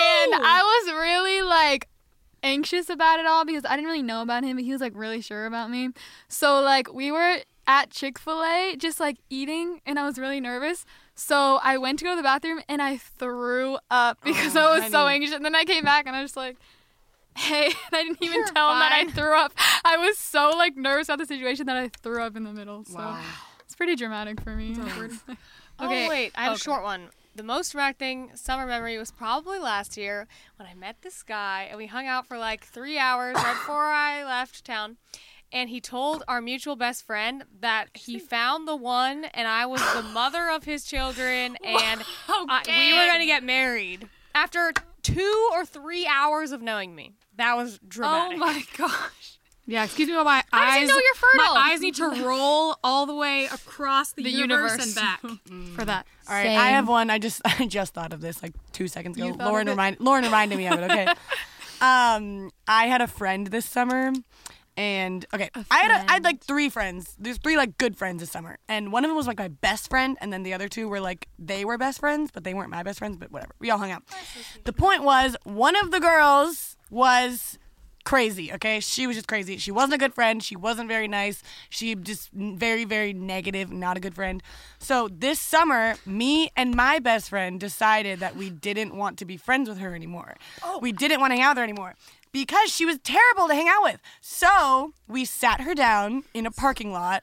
[SPEAKER 8] I was really like anxious about it all because I didn't really know about him, but he was like really sure about me. So like we were at Chick-fil-A just like eating and I was really nervous. So I went to go to the bathroom and I threw up because
[SPEAKER 3] Oh,
[SPEAKER 8] I was so
[SPEAKER 3] honey.
[SPEAKER 8] anxious. And then I came back and I was just like, hey, and I didn't even tell him that I threw up. I was so like nervous about the situation that I threw up in the middle. So
[SPEAKER 3] Wow.
[SPEAKER 8] it's pretty dramatic for me.
[SPEAKER 6] Okay,
[SPEAKER 4] Oh, wait. I have
[SPEAKER 6] okay.
[SPEAKER 4] a short one. The most dramatic thing, summer memory, was probably last year when I met this guy and we hung out for like three hours right before I left town. And he told our mutual best friend that he found the one and I was the mother of his children and I, we were going to get married after two or three hours of knowing me. That was dramatic.
[SPEAKER 6] Oh my gosh.
[SPEAKER 2] Yeah, excuse me while my
[SPEAKER 6] How does
[SPEAKER 2] eyes.
[SPEAKER 6] he know you're fertile?
[SPEAKER 2] My eyes need to roll all the way across the,
[SPEAKER 6] The
[SPEAKER 2] universe,
[SPEAKER 6] universe.
[SPEAKER 2] and back for that.
[SPEAKER 3] All right,
[SPEAKER 7] Same.
[SPEAKER 3] I have one. I just I just thought of this like two seconds ago.
[SPEAKER 8] You thought
[SPEAKER 3] Lauren
[SPEAKER 8] of it?
[SPEAKER 3] remind Lauren reminded me of it. Okay. um, I had a friend this summer, and okay, I had a, I had like three friends. There's three like good friends this summer, and one of them was like my best friend, and then the other two were like they were best friends, but they weren't my best friends. But whatever, we all hung out. The point was, one of the girls was crazy, okay? She was just crazy. She wasn't a good friend. She wasn't very nice. She just very, very negative, not a good friend. So this summer, me and my best friend decided that we didn't want to be friends with her anymore. We didn't want to hang out with her anymore. because she was terrible to hang out with. So we sat her down in a parking lot,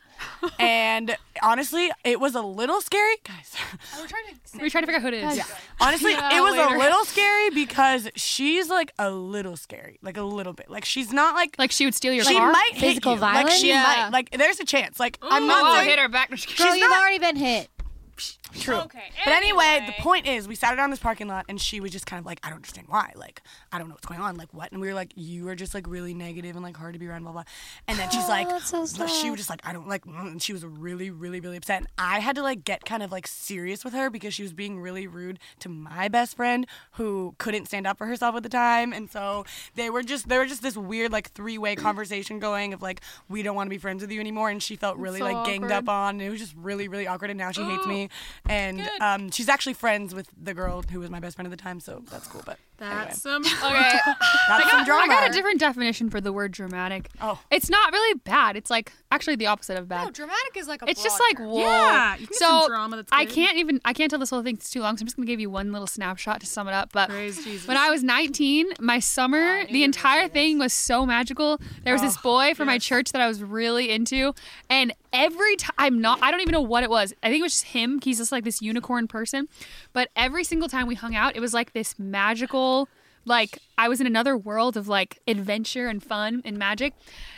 [SPEAKER 3] and honestly, it was a little scary, guys.
[SPEAKER 4] We're trying to.
[SPEAKER 6] We're trying to figure out who it is.
[SPEAKER 3] Yeah. Honestly,
[SPEAKER 6] Yeah,
[SPEAKER 3] it was
[SPEAKER 6] later.
[SPEAKER 3] a little scary because she's like a little scary, like a little bit. Like she's not like
[SPEAKER 6] Like she would steal your
[SPEAKER 3] she
[SPEAKER 6] car.
[SPEAKER 3] might hit
[SPEAKER 7] Physical
[SPEAKER 3] you. Like
[SPEAKER 7] violence?
[SPEAKER 3] she
[SPEAKER 6] Yeah.
[SPEAKER 3] might. Like there's a chance. Like I'm
[SPEAKER 6] Oh,
[SPEAKER 3] not saying
[SPEAKER 6] hit her back.
[SPEAKER 7] Girl,
[SPEAKER 3] she's
[SPEAKER 7] you've
[SPEAKER 3] not-
[SPEAKER 7] already been hit.
[SPEAKER 3] True.
[SPEAKER 4] Okay.
[SPEAKER 3] But anyway,
[SPEAKER 4] anyway.
[SPEAKER 3] the point is, we sat her down in this parking lot, and she was just kind of like, I don't understand why. Like, I don't know what's going on. Like, what? And we were like, you are just like really negative and like hard to be around, blah blah. And then she's like,
[SPEAKER 7] that's so
[SPEAKER 3] like, she
[SPEAKER 7] sad.
[SPEAKER 3] was just like, I don't like. mm, And she was really, really, really upset. And I had to like get kind of like serious with her because she was being really rude to my best friend who couldn't stand up for herself at the time. And so they were just there were just this weird like three way conversation going of like, we don't want to be friends with you anymore. And she felt really
[SPEAKER 2] so
[SPEAKER 3] like ganged
[SPEAKER 2] awkward.
[SPEAKER 3] up on. And it was just really, really awkward. And now she hates me. And um, she's actually friends with the girl who was my best friend at the time, so that's cool. But
[SPEAKER 2] That's
[SPEAKER 3] anyway.
[SPEAKER 2] some.
[SPEAKER 6] Okay.
[SPEAKER 3] that's some drama.
[SPEAKER 6] I got a different definition for the word dramatic.
[SPEAKER 3] Oh.
[SPEAKER 6] It's not really bad. It's like actually the opposite of bad.
[SPEAKER 4] No, dramatic is like a.
[SPEAKER 6] It's just
[SPEAKER 4] broad
[SPEAKER 6] like
[SPEAKER 4] term.
[SPEAKER 6] whoa.
[SPEAKER 2] Yeah, you can get
[SPEAKER 6] so
[SPEAKER 2] some drama that's
[SPEAKER 6] I
[SPEAKER 2] good.
[SPEAKER 6] can't even I can't tell this whole thing. It's too long. So I'm just gonna give you one little snapshot to sum it up. But
[SPEAKER 2] Praise Jesus.
[SPEAKER 6] when I was nineteen, my summer, the entire thing was so magical. There was this boy from my church that I was really into, and every time I'm not I don't even know what it was. I think it was just him. He's just like this unicorn person. But every single time we hung out, it was like this magical. Like I was in another world of like adventure and fun and magic.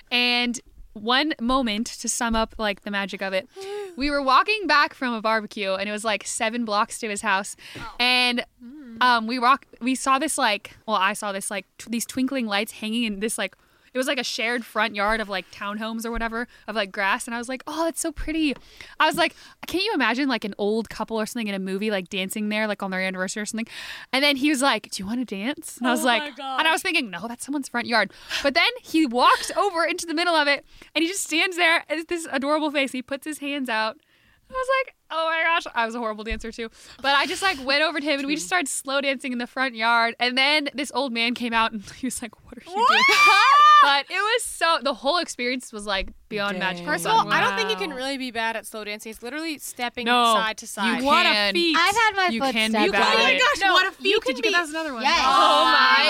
[SPEAKER 6] And one moment to sum up like the magic of it, we were walking back from a barbecue and it was like seven blocks to his house. And um, we rock, we saw this like, well, I saw this like t- these twinkling lights hanging in this like, it was like a shared front yard of like townhomes or whatever of like grass. And I was like, oh, that's so pretty. I was like, can't you imagine like an old couple or something in a movie like dancing there like on their anniversary or something? And then he was like, do you want to dance? And I was like, and I was thinking, no, that's someone's front yard. But then he walks over into the middle of it and he just stands there and it's this adorable face. He puts his hands out. I was like, oh my gosh, I was a horrible dancer too. But I just like went over to him and we just started slow dancing in the front yard. And then this old man came out and he was like, what are you doing? But it was so, the whole experience was like beyond
[SPEAKER 3] Dang.
[SPEAKER 6] magical.
[SPEAKER 4] First of all,
[SPEAKER 6] So-
[SPEAKER 4] I don't think you can really be bad at slow dancing. It's literally stepping
[SPEAKER 6] No,
[SPEAKER 4] side to side.
[SPEAKER 6] you
[SPEAKER 2] What a
[SPEAKER 6] can.
[SPEAKER 2] feat.
[SPEAKER 7] I've had my
[SPEAKER 6] You
[SPEAKER 7] foot
[SPEAKER 6] can
[SPEAKER 7] stepped
[SPEAKER 6] be bad
[SPEAKER 7] on.
[SPEAKER 6] at it.
[SPEAKER 2] gosh,
[SPEAKER 4] No,
[SPEAKER 2] what a feat.
[SPEAKER 4] you can
[SPEAKER 2] Did you
[SPEAKER 4] be-
[SPEAKER 2] get that's another one?
[SPEAKER 7] Yes.
[SPEAKER 6] Oh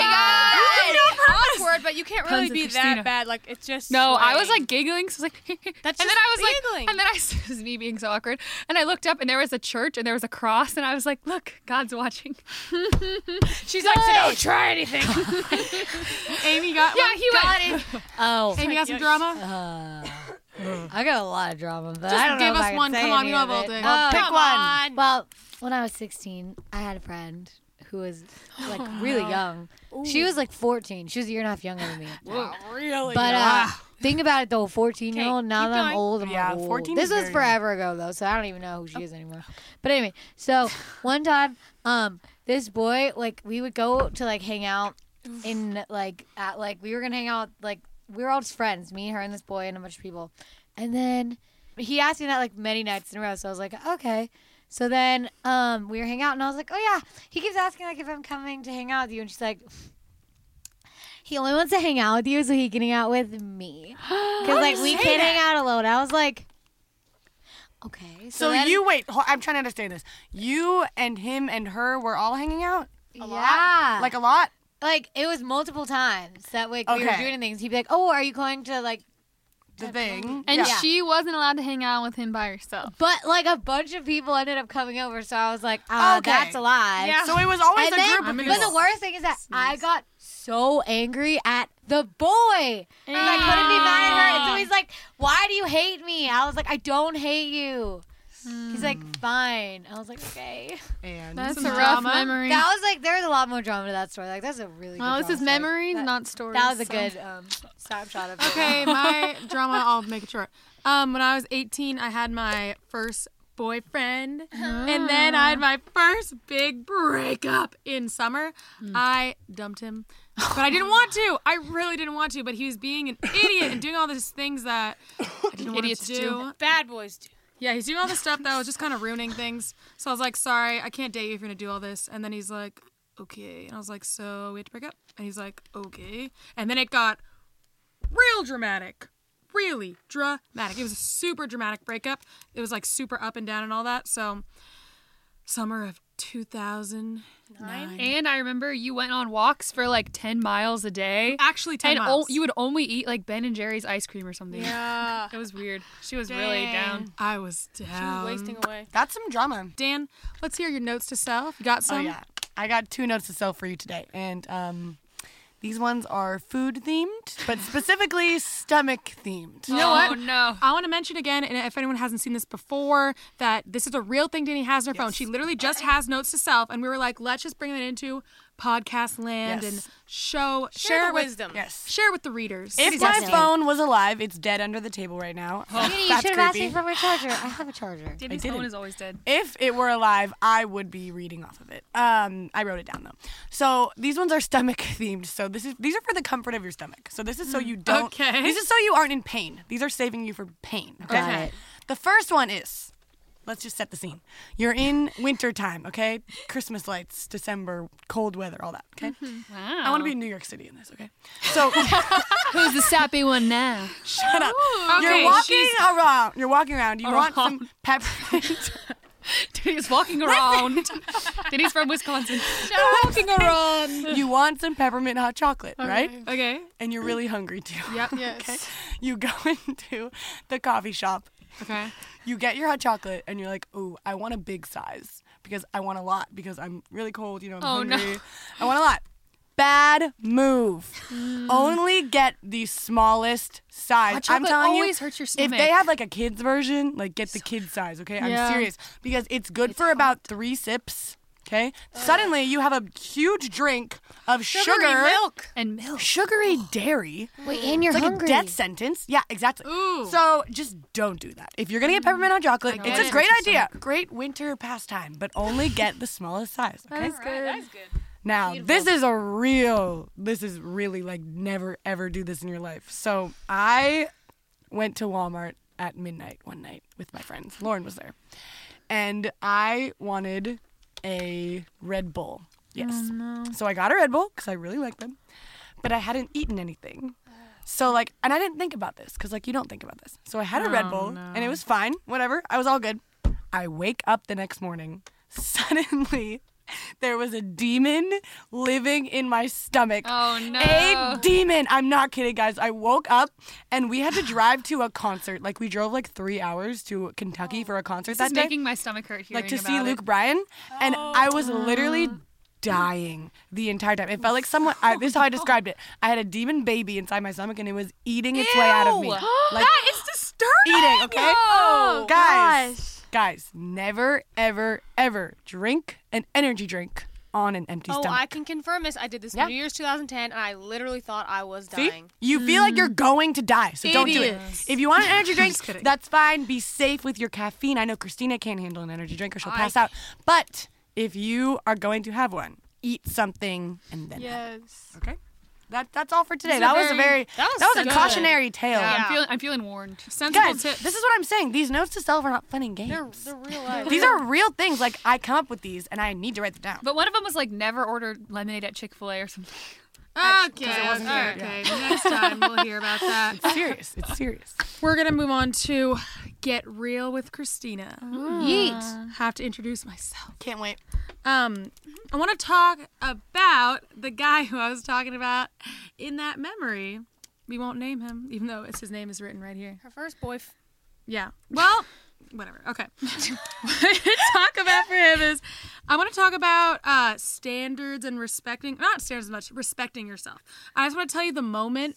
[SPEAKER 6] my god!
[SPEAKER 4] awkward, but you can't really
[SPEAKER 6] Puns of
[SPEAKER 4] be
[SPEAKER 6] Christina.
[SPEAKER 4] that bad. Like it's just.
[SPEAKER 6] No, I was
[SPEAKER 4] swaying.
[SPEAKER 6] like giggling. So I was like,
[SPEAKER 4] That's
[SPEAKER 6] and then
[SPEAKER 4] just
[SPEAKER 6] I was like,
[SPEAKER 4] giggling.
[SPEAKER 6] and then I it was me being so awkward. And I looked up and there was a church and there was a cross and I was like, look, God's watching.
[SPEAKER 4] She's like, so don't try anything.
[SPEAKER 2] Amy got
[SPEAKER 6] Yeah,
[SPEAKER 2] one?
[SPEAKER 6] he went.
[SPEAKER 7] Oh,
[SPEAKER 2] Amy got some
[SPEAKER 4] Yikes.
[SPEAKER 2] drama?
[SPEAKER 7] I got a lot of drama, but
[SPEAKER 2] Just
[SPEAKER 7] I don't know
[SPEAKER 2] give
[SPEAKER 7] if
[SPEAKER 2] us
[SPEAKER 7] I can
[SPEAKER 2] one.
[SPEAKER 7] say
[SPEAKER 2] Come on,
[SPEAKER 7] any
[SPEAKER 2] we don't
[SPEAKER 7] of
[SPEAKER 2] have all
[SPEAKER 7] it.
[SPEAKER 2] day.
[SPEAKER 7] Oh,
[SPEAKER 3] Pick
[SPEAKER 4] Come
[SPEAKER 3] one.
[SPEAKER 4] on.
[SPEAKER 7] Well, when I was sixteen, I had a friend who was like really young. She was like fourteen. She was a year and a half younger than me.
[SPEAKER 4] Really?
[SPEAKER 7] But uh, think about it though, fourteen year old.
[SPEAKER 4] Okay,
[SPEAKER 7] Now
[SPEAKER 4] keep
[SPEAKER 7] that I'm
[SPEAKER 4] going.
[SPEAKER 7] old, I'm
[SPEAKER 3] Yeah,
[SPEAKER 7] like, whoa.
[SPEAKER 3] fourteen
[SPEAKER 7] This
[SPEAKER 3] is
[SPEAKER 7] was
[SPEAKER 3] very
[SPEAKER 7] forever ago though, so I don't even know who she is anymore. But anyway, so one time, um, this boy, like, we would go to like hang out in like at like we were gonna hang out like we were all just friends, me, her, and this boy, and a bunch of people, and then he asked me that like many nights in a row, so I was like, okay. So then um, we were hanging out, and I was like, oh yeah. He keeps asking like if I'm coming to hang out with you, and she's like, he only wants to hang out with you so he can hang out with me. Because, like, we can't hang out alone. I was like, okay.
[SPEAKER 3] So
[SPEAKER 7] then-
[SPEAKER 3] you wait. ho- I'm trying to understand this. You and him and her were all hanging out,
[SPEAKER 7] yeah.
[SPEAKER 3] like a lot.
[SPEAKER 7] Like, it was multiple times that, like, we were
[SPEAKER 3] Okay.
[SPEAKER 7] doing things. He'd be like, oh, are you going to, like,
[SPEAKER 3] The thing.
[SPEAKER 8] And
[SPEAKER 3] yeah.
[SPEAKER 8] she wasn't allowed to hang out with him by herself.
[SPEAKER 7] but, like, a bunch of people ended up coming over, so I was like, uh,
[SPEAKER 3] Okay.
[SPEAKER 7] that's a lie.
[SPEAKER 4] Yeah.
[SPEAKER 3] So it was always
[SPEAKER 7] And
[SPEAKER 3] a
[SPEAKER 7] then,
[SPEAKER 3] group of
[SPEAKER 2] I'm
[SPEAKER 3] people.
[SPEAKER 7] but the worst thing is that I got so angry at the boy. And I couldn't be mad at her. And so he's like, why do you hate me? I was like, I don't hate you. He's like, fine. I was like, okay.
[SPEAKER 3] And
[SPEAKER 8] That's
[SPEAKER 2] Some
[SPEAKER 8] a rough
[SPEAKER 2] drama.
[SPEAKER 8] memory.
[SPEAKER 7] That was like, there was a lot more drama to that story. Like, that's a really good
[SPEAKER 8] well, this
[SPEAKER 7] drama
[SPEAKER 8] is
[SPEAKER 7] story.
[SPEAKER 8] memories,
[SPEAKER 7] That-
[SPEAKER 8] not stories.
[SPEAKER 7] That was a
[SPEAKER 8] so-
[SPEAKER 7] good um, snapshot of it.
[SPEAKER 2] Okay, my drama, I'll make it short. Um, when I was eighteen, I had my first boyfriend, and then I had my first big breakup in summer. I dumped him, but I didn't want to. I really didn't want to, but he was being an idiot and doing all these things that I didn't want him
[SPEAKER 6] Idiots
[SPEAKER 2] to
[SPEAKER 6] do.
[SPEAKER 2] do.
[SPEAKER 4] Bad boys do.
[SPEAKER 2] Yeah, he's doing all this stuff that was just kind of ruining things. So I was like, sorry, I can't date you if you're going to do all this. And then he's like, okay. And I was like, so we have to break up? And he's like, okay. And then it got real dramatic. Really dramatic. It was a super dramatic breakup. It was like super up and down and all that. So summer of two thousand nine.
[SPEAKER 6] And I remember you went on walks for like ten miles a day.
[SPEAKER 2] Actually, ten
[SPEAKER 6] and
[SPEAKER 2] miles.
[SPEAKER 6] o- you would only eat like Ben and Jerry's ice cream or something.
[SPEAKER 4] Yeah.
[SPEAKER 6] It was weird. She was really down.
[SPEAKER 2] I was down.
[SPEAKER 4] She was wasting away.
[SPEAKER 3] That's some drama.
[SPEAKER 2] Dan, let's hear your notes to self. You got some?
[SPEAKER 3] Oh yeah, I got two notes to sell for you today, and um, these ones are food themed, but specifically stomach themed.
[SPEAKER 2] You know
[SPEAKER 6] Oh,
[SPEAKER 2] what?
[SPEAKER 6] no.
[SPEAKER 2] I want to mention again, and if anyone hasn't seen this before, that this is a real thing Danny has on her phone. She literally just has notes to self, and we were like, let's just bring it into podcast land
[SPEAKER 3] Yes.
[SPEAKER 2] and show,
[SPEAKER 4] Share
[SPEAKER 2] share
[SPEAKER 4] the
[SPEAKER 2] it with,
[SPEAKER 4] wisdom.
[SPEAKER 3] Yes.
[SPEAKER 2] share with the readers.
[SPEAKER 3] If my phone was alive, it's dead under the table right now.
[SPEAKER 7] Danny, you
[SPEAKER 3] That's
[SPEAKER 7] should have asked me
[SPEAKER 3] creepy.
[SPEAKER 7] for my charger. I have a charger.
[SPEAKER 6] Danny's
[SPEAKER 3] didn't.
[SPEAKER 6] phone is always dead.
[SPEAKER 3] If it were alive, I would be reading off of it. Um, I wrote it down though. So these ones are stomach themed. So this is these are for the comfort of your stomach. So this is so you don't.
[SPEAKER 2] Okay.
[SPEAKER 3] This is so you aren't in pain. These are saving you from pain. Okay.
[SPEAKER 7] Got it.
[SPEAKER 3] The first one is. Let's just set the scene. You're in winter time, okay? Christmas lights, December, cold weather, all that, okay?
[SPEAKER 6] Wow.
[SPEAKER 3] I want to be in New York City in this, okay? So
[SPEAKER 6] Who's the sappy one now?
[SPEAKER 3] shut up.
[SPEAKER 2] Okay,
[SPEAKER 3] You're walking
[SPEAKER 2] she's-
[SPEAKER 3] around. You're walking around. You want
[SPEAKER 6] Around.
[SPEAKER 3] some peppermint.
[SPEAKER 6] Danny's walking around. Danny's from Wisconsin.
[SPEAKER 2] walking around.
[SPEAKER 3] You want some peppermint hot chocolate, right?
[SPEAKER 2] Okay.
[SPEAKER 3] And you're really hungry too.
[SPEAKER 2] Yep.
[SPEAKER 3] Okay. You go into the coffee shop.
[SPEAKER 2] Okay.
[SPEAKER 3] You get your hot chocolate, and you're like, "Ooh, I want a big size because I want a lot because I'm really cold. You know, I'm
[SPEAKER 6] Oh, no.
[SPEAKER 3] hungry. I want a lot." Bad move. Only get the smallest size.
[SPEAKER 6] Hot
[SPEAKER 3] I'm
[SPEAKER 6] chocolate
[SPEAKER 3] telling
[SPEAKER 6] always
[SPEAKER 3] you,
[SPEAKER 6] hurts your
[SPEAKER 3] if
[SPEAKER 6] stomach.
[SPEAKER 3] they have like a kids version, like get the kids size. Okay, I'm
[SPEAKER 2] Yeah.
[SPEAKER 3] serious because it's good for about three sips. Okay, suddenly you have a huge drink of
[SPEAKER 4] Sugary
[SPEAKER 3] sugar,
[SPEAKER 4] milk.
[SPEAKER 6] and milk.
[SPEAKER 3] sugary dairy.
[SPEAKER 7] Wait, and you're
[SPEAKER 3] It's like
[SPEAKER 7] hungry.
[SPEAKER 3] a death sentence. Yeah, exactly.
[SPEAKER 2] Ooh.
[SPEAKER 3] So just don't do that. If you're gonna get peppermint hot chocolate,
[SPEAKER 2] get
[SPEAKER 3] it's a
[SPEAKER 2] it.
[SPEAKER 3] great idea, great winter pastime, but only get the smallest size. Okay.
[SPEAKER 8] That's good.
[SPEAKER 4] That's good.
[SPEAKER 3] Now this is a real. This is really like never ever do this in your life. So I went to Walmart at midnight one night with my friends. Lauren was there, and I wanted a Red Bull. Yes. So I got a Red Bull because I really like them, but I hadn't eaten anything. So like, and I didn't think about this because like you don't think about this. So I had a Red Bull and it was fine. Whatever. I was all good. I wake up the next morning. Suddenly, there was a demon living in my stomach.
[SPEAKER 6] Oh, no.
[SPEAKER 3] A demon. I'm not kidding, guys. I woke up and we had to drive to a concert. Like we drove like three hours to Kentucky for a concert
[SPEAKER 6] This
[SPEAKER 3] that
[SPEAKER 6] is
[SPEAKER 3] day.
[SPEAKER 6] making my stomach hurt hearing
[SPEAKER 3] Like to
[SPEAKER 6] about
[SPEAKER 3] see
[SPEAKER 6] it.
[SPEAKER 3] Luke Bryan, and I was literally dying the entire time. It felt like someone. I, this is how I described it. I had a demon baby inside my stomach, and it was eating its way out of me. Like
[SPEAKER 2] That is disturbing.
[SPEAKER 3] eating. Okay,
[SPEAKER 8] Oh,
[SPEAKER 3] guys,
[SPEAKER 8] gosh.
[SPEAKER 3] guys, never, ever, ever drink an energy drink on an empty
[SPEAKER 4] Oh,
[SPEAKER 3] stomach.
[SPEAKER 4] I can confirm this. I did this
[SPEAKER 3] Yeah.
[SPEAKER 4] New Year's two thousand ten, and I literally thought I was
[SPEAKER 3] See?
[SPEAKER 4] dying.
[SPEAKER 3] You feel like you're going to die, so don't do it.
[SPEAKER 2] Idiots.
[SPEAKER 3] If you want an energy drink,
[SPEAKER 2] Just kidding.
[SPEAKER 3] that's fine. Be safe with your caffeine. I know Christina can't handle an energy drink or she'll
[SPEAKER 4] I-
[SPEAKER 3] pass out. But if you are going to have one, eat something and then have it.
[SPEAKER 8] Yes.
[SPEAKER 3] Okay? That, that's all for today.
[SPEAKER 6] These
[SPEAKER 3] That
[SPEAKER 6] are
[SPEAKER 3] was a
[SPEAKER 6] very-
[SPEAKER 3] very,
[SPEAKER 4] that was
[SPEAKER 3] that was a
[SPEAKER 4] good.
[SPEAKER 3] cautionary tale.
[SPEAKER 6] Yeah,
[SPEAKER 4] Yeah.
[SPEAKER 6] I'm feeling, I'm feeling warned.
[SPEAKER 2] Sensible
[SPEAKER 3] Guys,
[SPEAKER 2] tips.
[SPEAKER 3] this is what I'm saying. These notes to self are not fun and games.
[SPEAKER 4] They're, they're real life.
[SPEAKER 3] These are real things. Like, I come up with these and I need to write them down.
[SPEAKER 6] But one of them was like never order lemonade at Chick-fil-A or something.
[SPEAKER 2] Okay,
[SPEAKER 3] it wasn't
[SPEAKER 2] okay,
[SPEAKER 3] good,
[SPEAKER 2] okay. Next time we'll hear about that.
[SPEAKER 3] It's serious. It's serious.
[SPEAKER 2] We're gonna move on to Get Real with Christina.
[SPEAKER 7] Yeet.
[SPEAKER 2] Have to introduce myself.
[SPEAKER 3] Can't wait.
[SPEAKER 2] Um, I want to talk about the guy who I was talking about in that memory. We won't name him, even though it's his name is written right here.
[SPEAKER 4] Her first boy. F-
[SPEAKER 2] Yeah. Well, whatever. Okay. What I want to talk about for him is I want to talk about uh, standards and respecting, not standards as much, respecting yourself. I just want to tell you the moment.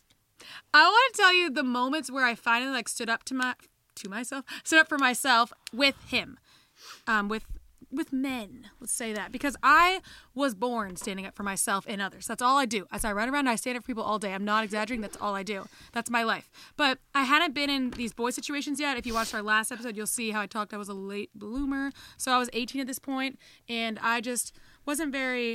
[SPEAKER 2] I want to tell you the moments where I finally like stood up to my to myself, stood up for myself with him, um, with with men. Let's say that because I was born standing up for myself and others. That's all I do. As I run around, I stand up for people all day. I'm not exaggerating. That's all I do. That's my life. But I hadn't been in these boy situations yet. If you watched our last episode, you'll see how I talked. I was a late bloomer, so I was eighteen at this point, and I just wasn't very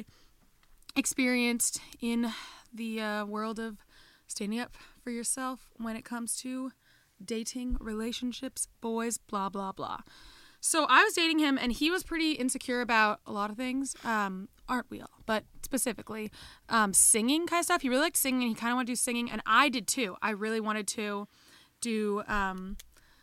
[SPEAKER 2] experienced in the uh, world of standing up for yourself when it comes to dating, relationships, boys, blah, blah, blah. So I was dating him, and he was pretty insecure about a lot of things. Um, aren't we all? But specifically, um, singing kind of stuff. He really liked singing, and he kind of wanted to do singing, and I did too. I really wanted to do um,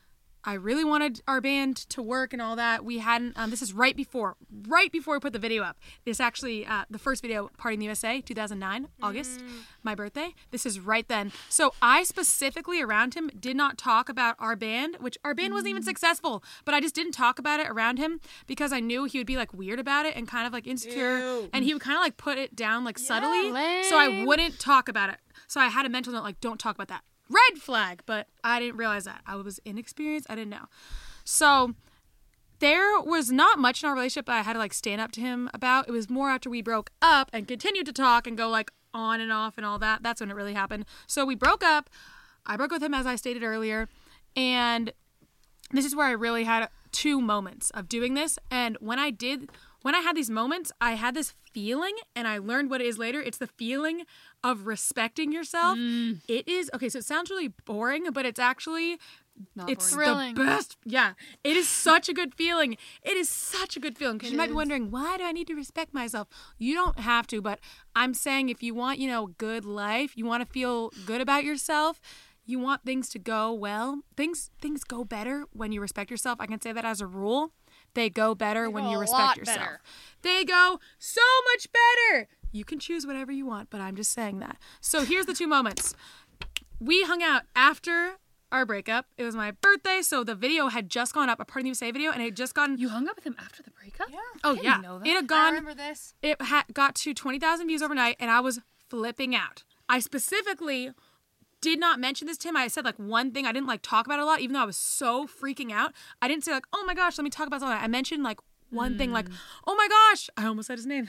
[SPEAKER 2] I really wanted our band to work and all that. We hadn't, um, this is right before, right before we put the video up. This actually, uh, the first video, Party in the U S A, two thousand nine, August, my birthday. This is right then. So I specifically around him did not talk about our band, which our band wasn't even successful, but I just didn't talk about it around him because I knew he would be like weird about it and kind of like insecure.
[SPEAKER 3] Ew.
[SPEAKER 2] And he would kind of like put it down like subtly. So I wouldn't talk about it. So I had a mental note like, don't talk about that. Red flag, but I didn't realize that. I was inexperienced. I didn't know. So there was not much in our relationship that I had to like stand up to him about. It was more after we broke up and continued to talk and go like on and off and all that. That's when it really happened. So we broke up. I broke with him as I stated earlier. And this is where I really had two moments of doing this. And when I did, when I had these moments, I had this feeling, and I learned what it is later. It's the feeling of respecting yourself.
[SPEAKER 6] Mm.
[SPEAKER 2] It is, okay, so it sounds really boring, but it's actually,
[SPEAKER 3] Not
[SPEAKER 2] it's
[SPEAKER 8] boring.
[SPEAKER 2] the best. Yeah, it is such a good feeling. It is such a good feeling. Because you might be wondering, why do I need to respect myself? You don't have to, but I'm saying if you want, you know, good life, you want to feel good about yourself, you want things to go well, things things go better when you respect yourself. I can say that as a rule. They go better when
[SPEAKER 4] go
[SPEAKER 2] you
[SPEAKER 4] a
[SPEAKER 2] respect
[SPEAKER 4] lot
[SPEAKER 2] yourself.
[SPEAKER 4] better.
[SPEAKER 2] They go so much better. You can choose whatever you want, but I'm just saying that. So here's the two moments. We hung out after our breakup. It was my birthday, so the video had just gone up, a Party in the U S A video, and it had just gone.
[SPEAKER 6] You hung up with him after the breakup?
[SPEAKER 4] Yeah.
[SPEAKER 2] Oh yeah,
[SPEAKER 6] know that.
[SPEAKER 2] it had
[SPEAKER 4] I
[SPEAKER 2] gone.
[SPEAKER 4] remember this.
[SPEAKER 2] It had got to twenty thousand views overnight, and I was flipping out. I specifically did not mention this to him. I said like one thing. I didn't like talk about it a lot, even though I was so freaking out. I didn't say like, oh my gosh, let me talk about something. I mentioned like one thing, like, oh my gosh. I almost said his name.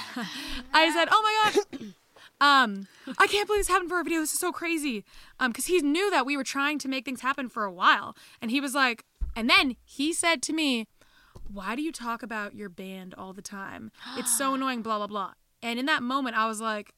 [SPEAKER 2] I said, oh my gosh. Um, I can't believe this happened for a video. This is so crazy. Um, because he knew that we were trying to make things happen for a while. And he was like, and then he said to me, why do you talk about your band all the time? It's so annoying, blah, blah, blah. And in that moment, I was like,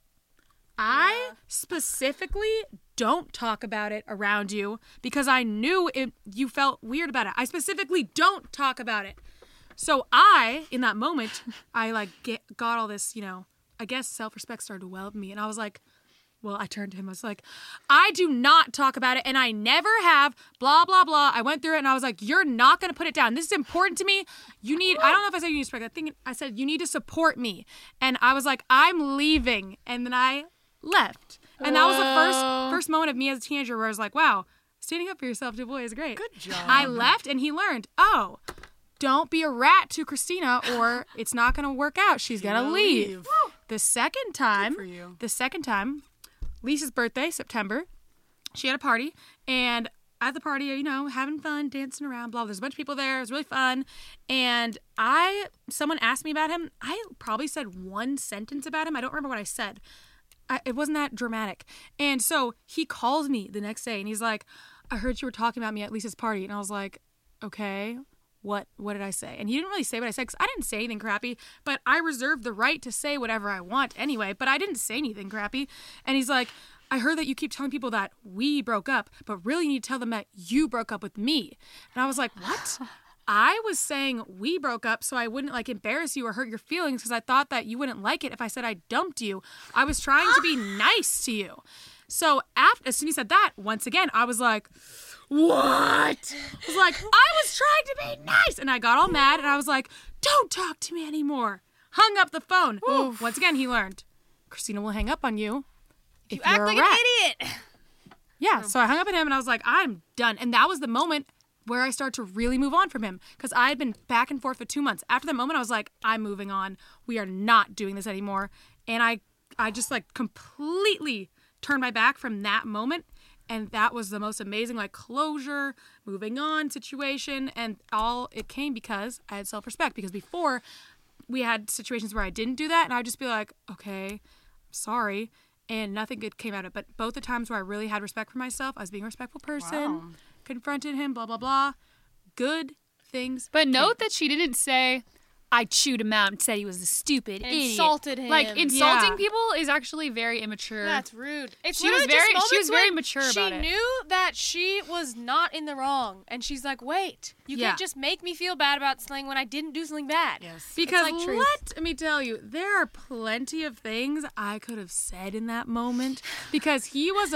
[SPEAKER 2] I specifically don't talk about it around you because I knew it, you felt weird about it. I specifically don't talk about it. So I, in that moment, I like get, got all this, you know, I guess self-respect started to well up in me. And I was like, well, I turned to him. I was like, I do not talk about it. And I never have, blah, blah, blah. I went through it and I was like, you're not going to put it down. This is important to me. You need, I don't know if I said you need to support. I think I said, you need to support me. And I was like, I'm leaving. And then I left. And that was the first first moment of me as a teenager where I was like, wow, standing up for yourself to a boy is great.
[SPEAKER 3] Good job.
[SPEAKER 2] I left and he learned, oh, don't be a rat to Christina or it's not going to work out. She's going to leave.
[SPEAKER 3] leave.
[SPEAKER 2] The second time,
[SPEAKER 3] for you.
[SPEAKER 2] the second time, Lisa's birthday, September, she had a party and at the party, you know, having fun, dancing around, blah, blah. There's a bunch of people there. It was really fun. And I, someone asked me about him. I probably said one sentence about him. I don't remember what I said. I, it wasn't that dramatic. And so he calls me the next day and he's like, I heard you were talking about me at Lisa's party. And I was like, okay, what what did I say? And he didn't really say what I said because I didn't say anything crappy, but I reserve the right to say whatever I want anyway. But I didn't say anything crappy. And he's like, I heard that you keep telling people that we broke up, but really you need to tell them that you broke up with me. And I was like, what? I was saying we broke up so I wouldn't like embarrass you or hurt your feelings because I thought that you wouldn't like it if I said I dumped you. I was trying to be nice to you. So after, as soon as he said that, once again, I was like, what? I was like, I was trying to be nice. And I got all mad and I was like, don't talk to me anymore. Hung up the phone. Once again, he learned, Christina will hang up on you if
[SPEAKER 4] You
[SPEAKER 2] you're
[SPEAKER 4] act
[SPEAKER 2] a
[SPEAKER 4] like
[SPEAKER 2] rat.
[SPEAKER 4] an idiot.
[SPEAKER 2] Yeah, so I hung up at him and I was like, I'm done. And that was the moment where I started to really move on from him because I had been back and forth for two months. After that moment, I was like, I'm moving on. We are not doing this anymore. And I, I just like completely turned my back from that moment. And that was the most amazing like closure, moving on situation. And all it came because I had self-respect because before we had situations where I didn't do that and I would just be like, okay, sorry. And nothing good came out of it. But both the times where I really had respect for myself, I was being a respectful person,
[SPEAKER 3] Wow.
[SPEAKER 2] confronted him, blah, blah, blah. Good things.
[SPEAKER 6] But note that she didn't say, I chewed him out and said he was a stupid
[SPEAKER 4] And
[SPEAKER 6] idiot.
[SPEAKER 4] insulted him.
[SPEAKER 6] Like, insulting
[SPEAKER 2] Yeah.
[SPEAKER 6] people is actually very immature.
[SPEAKER 4] That's rude. It's
[SPEAKER 6] She was
[SPEAKER 4] literally just
[SPEAKER 6] very- she was
[SPEAKER 4] moments
[SPEAKER 6] very
[SPEAKER 4] when
[SPEAKER 6] mature
[SPEAKER 4] she
[SPEAKER 6] about it.
[SPEAKER 4] knew that she was not in the wrong, and she's like, "Wait, you
[SPEAKER 2] Yeah.
[SPEAKER 4] can't just make me feel bad about something when I didn't do something bad."
[SPEAKER 3] Yes.
[SPEAKER 2] Because
[SPEAKER 4] like truth.
[SPEAKER 2] let me tell you, there are plenty of things I could have said in that moment because he was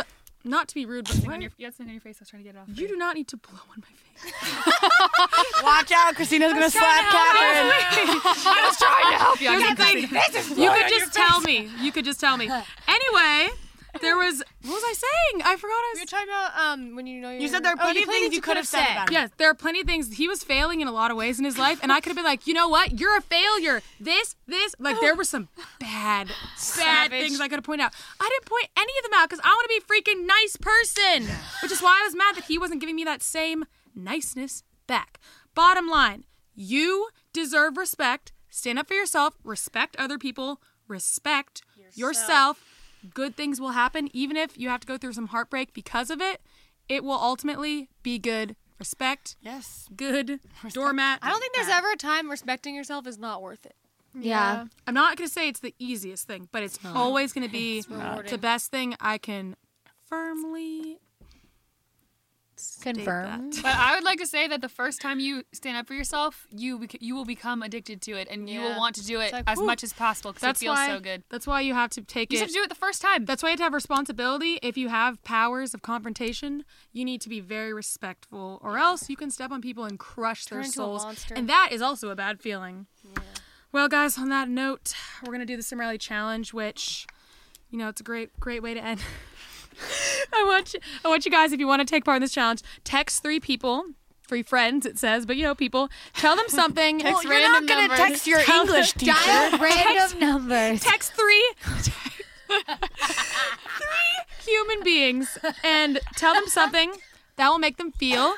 [SPEAKER 2] not to be rude, but
[SPEAKER 6] Something on your, you had something on your face. I was trying to get it off.
[SPEAKER 2] you do not need to blow on my face.
[SPEAKER 3] Watch out, Christina's gonna slap Catherine.
[SPEAKER 6] I was trying to help you.
[SPEAKER 2] Here's the thing. You could just tell me. You could just tell me. Anyway, there was. What was I saying? I forgot. I
[SPEAKER 4] We were
[SPEAKER 2] was.
[SPEAKER 4] talking about um when you know you're
[SPEAKER 3] You said there are
[SPEAKER 4] oh,
[SPEAKER 3] plenty
[SPEAKER 4] the
[SPEAKER 3] of things you could have said about it.
[SPEAKER 2] Yes, there are plenty of things. He was failing in a lot of ways in his life, and I could have been like, you know what? You're a failure. This, this. Like, there were some bad, bad
[SPEAKER 4] Savage.
[SPEAKER 2] things I could have pointed out. I didn't point any of them out because I want to be a freaking nice person, which is why I was mad that he wasn't giving me that same niceness back. Bottom line, you deserve respect. Stand up for yourself. Respect other people. Respect yourself. Good things will happen, even if you have to go through some heartbreak because of it. It will ultimately be good. Respect.
[SPEAKER 3] Yes.
[SPEAKER 2] Good. Doormat.
[SPEAKER 4] I don't think there's ever a time respecting yourself is not worth it.
[SPEAKER 8] Yeah.
[SPEAKER 2] I'm not going to say it's the easiest thing, but it's always going to be the best thing I can firmly state
[SPEAKER 8] Confirm.
[SPEAKER 2] that.
[SPEAKER 6] But I would like to say that the first time you stand up for yourself, you bec- you will become addicted to it, and you will
[SPEAKER 4] Yeah.
[SPEAKER 6] want to do it
[SPEAKER 4] like,
[SPEAKER 6] as
[SPEAKER 4] whew.
[SPEAKER 6] much as possible because it
[SPEAKER 2] That's
[SPEAKER 6] feels
[SPEAKER 2] why,
[SPEAKER 6] so good.
[SPEAKER 2] That's why you have to take
[SPEAKER 6] You
[SPEAKER 2] it.
[SPEAKER 6] just have to do it the first time.
[SPEAKER 2] That's why you have to have responsibility. If you have powers of confrontation, you need to be very respectful, or else you can step on people and crush
[SPEAKER 4] Turn
[SPEAKER 2] their
[SPEAKER 4] into a
[SPEAKER 2] souls.
[SPEAKER 4] monster.
[SPEAKER 2] And that is also a bad feeling. Well, guys, on that note, we're gonna do the Cimarelli Challenge, which, you know, it's a great, great way to end. I want you, I want you guys, if you want to take part in this challenge, text three people. Three friends, it says, but you know, people. Tell them something.
[SPEAKER 3] Well, you're not gonna
[SPEAKER 6] numbers.
[SPEAKER 3] text your English teacher.
[SPEAKER 7] Dial random numbers.
[SPEAKER 2] Text three, three human beings, and tell them something that will make them feel.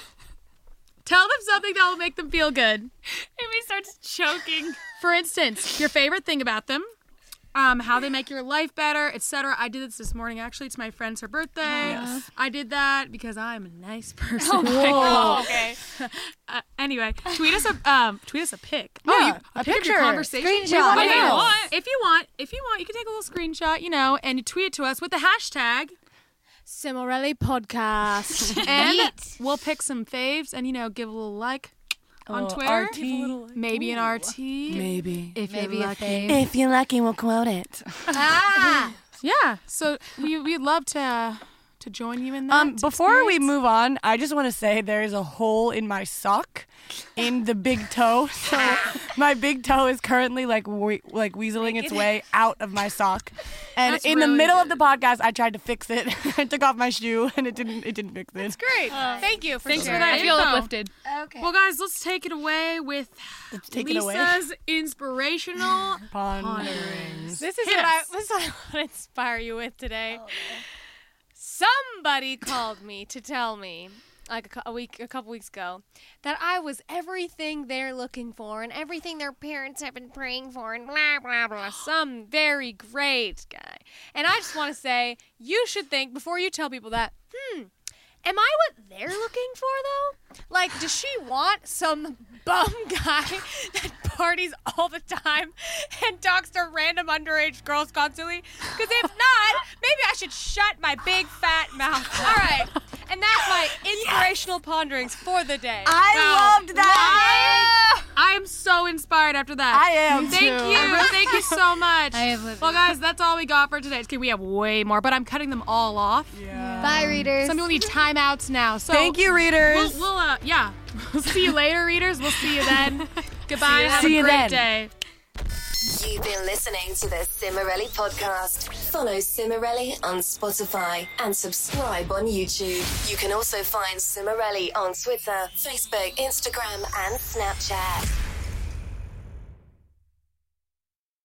[SPEAKER 2] Tell them something that will make them feel good.
[SPEAKER 6] Amy starts choking.
[SPEAKER 2] For instance, your favorite thing about them, um, how they make your life better, et cetera. I did this this morning. Actually, it's my friend's her birthday.
[SPEAKER 3] Yes.
[SPEAKER 2] I did that because I'm a nice person.
[SPEAKER 6] Oh,
[SPEAKER 4] okay.
[SPEAKER 2] Uh, anyway, tweet us a um, tweet us a pic.
[SPEAKER 3] Yeah,
[SPEAKER 2] oh, you,
[SPEAKER 3] a
[SPEAKER 2] a pic of
[SPEAKER 3] picture.
[SPEAKER 2] your conversation.
[SPEAKER 7] Screenshot.
[SPEAKER 2] We want
[SPEAKER 7] If
[SPEAKER 2] it.
[SPEAKER 7] you
[SPEAKER 6] want.
[SPEAKER 2] If you want, if you want, you can take a little screenshot, you know, and you tweet it to us with the hashtag,
[SPEAKER 4] Cimarelli podcast.
[SPEAKER 2] and we'll pick some faves and you know give a little like on
[SPEAKER 3] Oh,
[SPEAKER 2] Twitter,
[SPEAKER 3] R T.
[SPEAKER 2] maybe an R T,
[SPEAKER 3] Maybe.
[SPEAKER 2] if
[SPEAKER 7] Maybe
[SPEAKER 2] you're
[SPEAKER 7] a
[SPEAKER 2] lucky.
[SPEAKER 7] fave.
[SPEAKER 3] If you're lucky, we'll quote it.
[SPEAKER 7] Ah!
[SPEAKER 2] Yeah, so we we'd love to to join you in that.
[SPEAKER 3] Um, before we
[SPEAKER 2] experience.
[SPEAKER 3] move on, I just want to say there is a hole in my sock in the big toe. So my big toe is currently like we- like weaseling its way out of my sock. And
[SPEAKER 2] That's
[SPEAKER 3] in the
[SPEAKER 2] really
[SPEAKER 3] middle of the podcast, I tried to fix it. I took off my shoe, and it didn't. It didn't fix it.
[SPEAKER 4] Great. Thank you for
[SPEAKER 2] Thanks for
[SPEAKER 4] sharing.
[SPEAKER 2] that
[SPEAKER 6] I feel
[SPEAKER 2] info.
[SPEAKER 6] uplifted.
[SPEAKER 7] Okay.
[SPEAKER 2] Well, guys, let's take it away with
[SPEAKER 3] Let's take it away.
[SPEAKER 2] Lisa's inspirational.
[SPEAKER 3] Ponderings.
[SPEAKER 4] This is
[SPEAKER 2] Hit
[SPEAKER 4] what I
[SPEAKER 2] us.
[SPEAKER 4] this is what I want to inspire you with today. Somebody called me to tell me, like a, cou- a week, a couple weeks ago, that I was everything they're looking for and everything their parents have been praying for and blah blah blah. Some very great guy, and I just want to say, you should think before you tell people that. Hmm. Am I what they're looking for, though? Like, does she want some bum guy that parties all the time and talks to random underage girls constantly? Because if not, maybe I should shut my big fat mouth. All right. And that's my inspirational ponderings for the day.
[SPEAKER 3] I
[SPEAKER 2] Wow.
[SPEAKER 3] loved that.
[SPEAKER 2] I am so inspired after that.
[SPEAKER 3] I am
[SPEAKER 2] Thank
[SPEAKER 3] too.
[SPEAKER 2] you. Thank you so much.
[SPEAKER 7] I am with
[SPEAKER 2] well,
[SPEAKER 7] you.
[SPEAKER 2] guys, that's all we got for today. Okay, we have way more, but I'm cutting them all off.
[SPEAKER 7] Bye, readers.
[SPEAKER 2] Some people need timeouts now. So
[SPEAKER 3] Thank you, readers.
[SPEAKER 2] We'll, we'll uh, yeah. We'll see you later, readers. We'll see you then. Goodbye. Have
[SPEAKER 3] See
[SPEAKER 2] a
[SPEAKER 3] you
[SPEAKER 2] great
[SPEAKER 3] then.
[SPEAKER 2] day.
[SPEAKER 1] You've been listening to the Cimarelli podcast. Follow Cimarelli on Spotify and subscribe on YouTube. You can also find Cimarelli on Twitter, Facebook, Instagram, and Snapchat.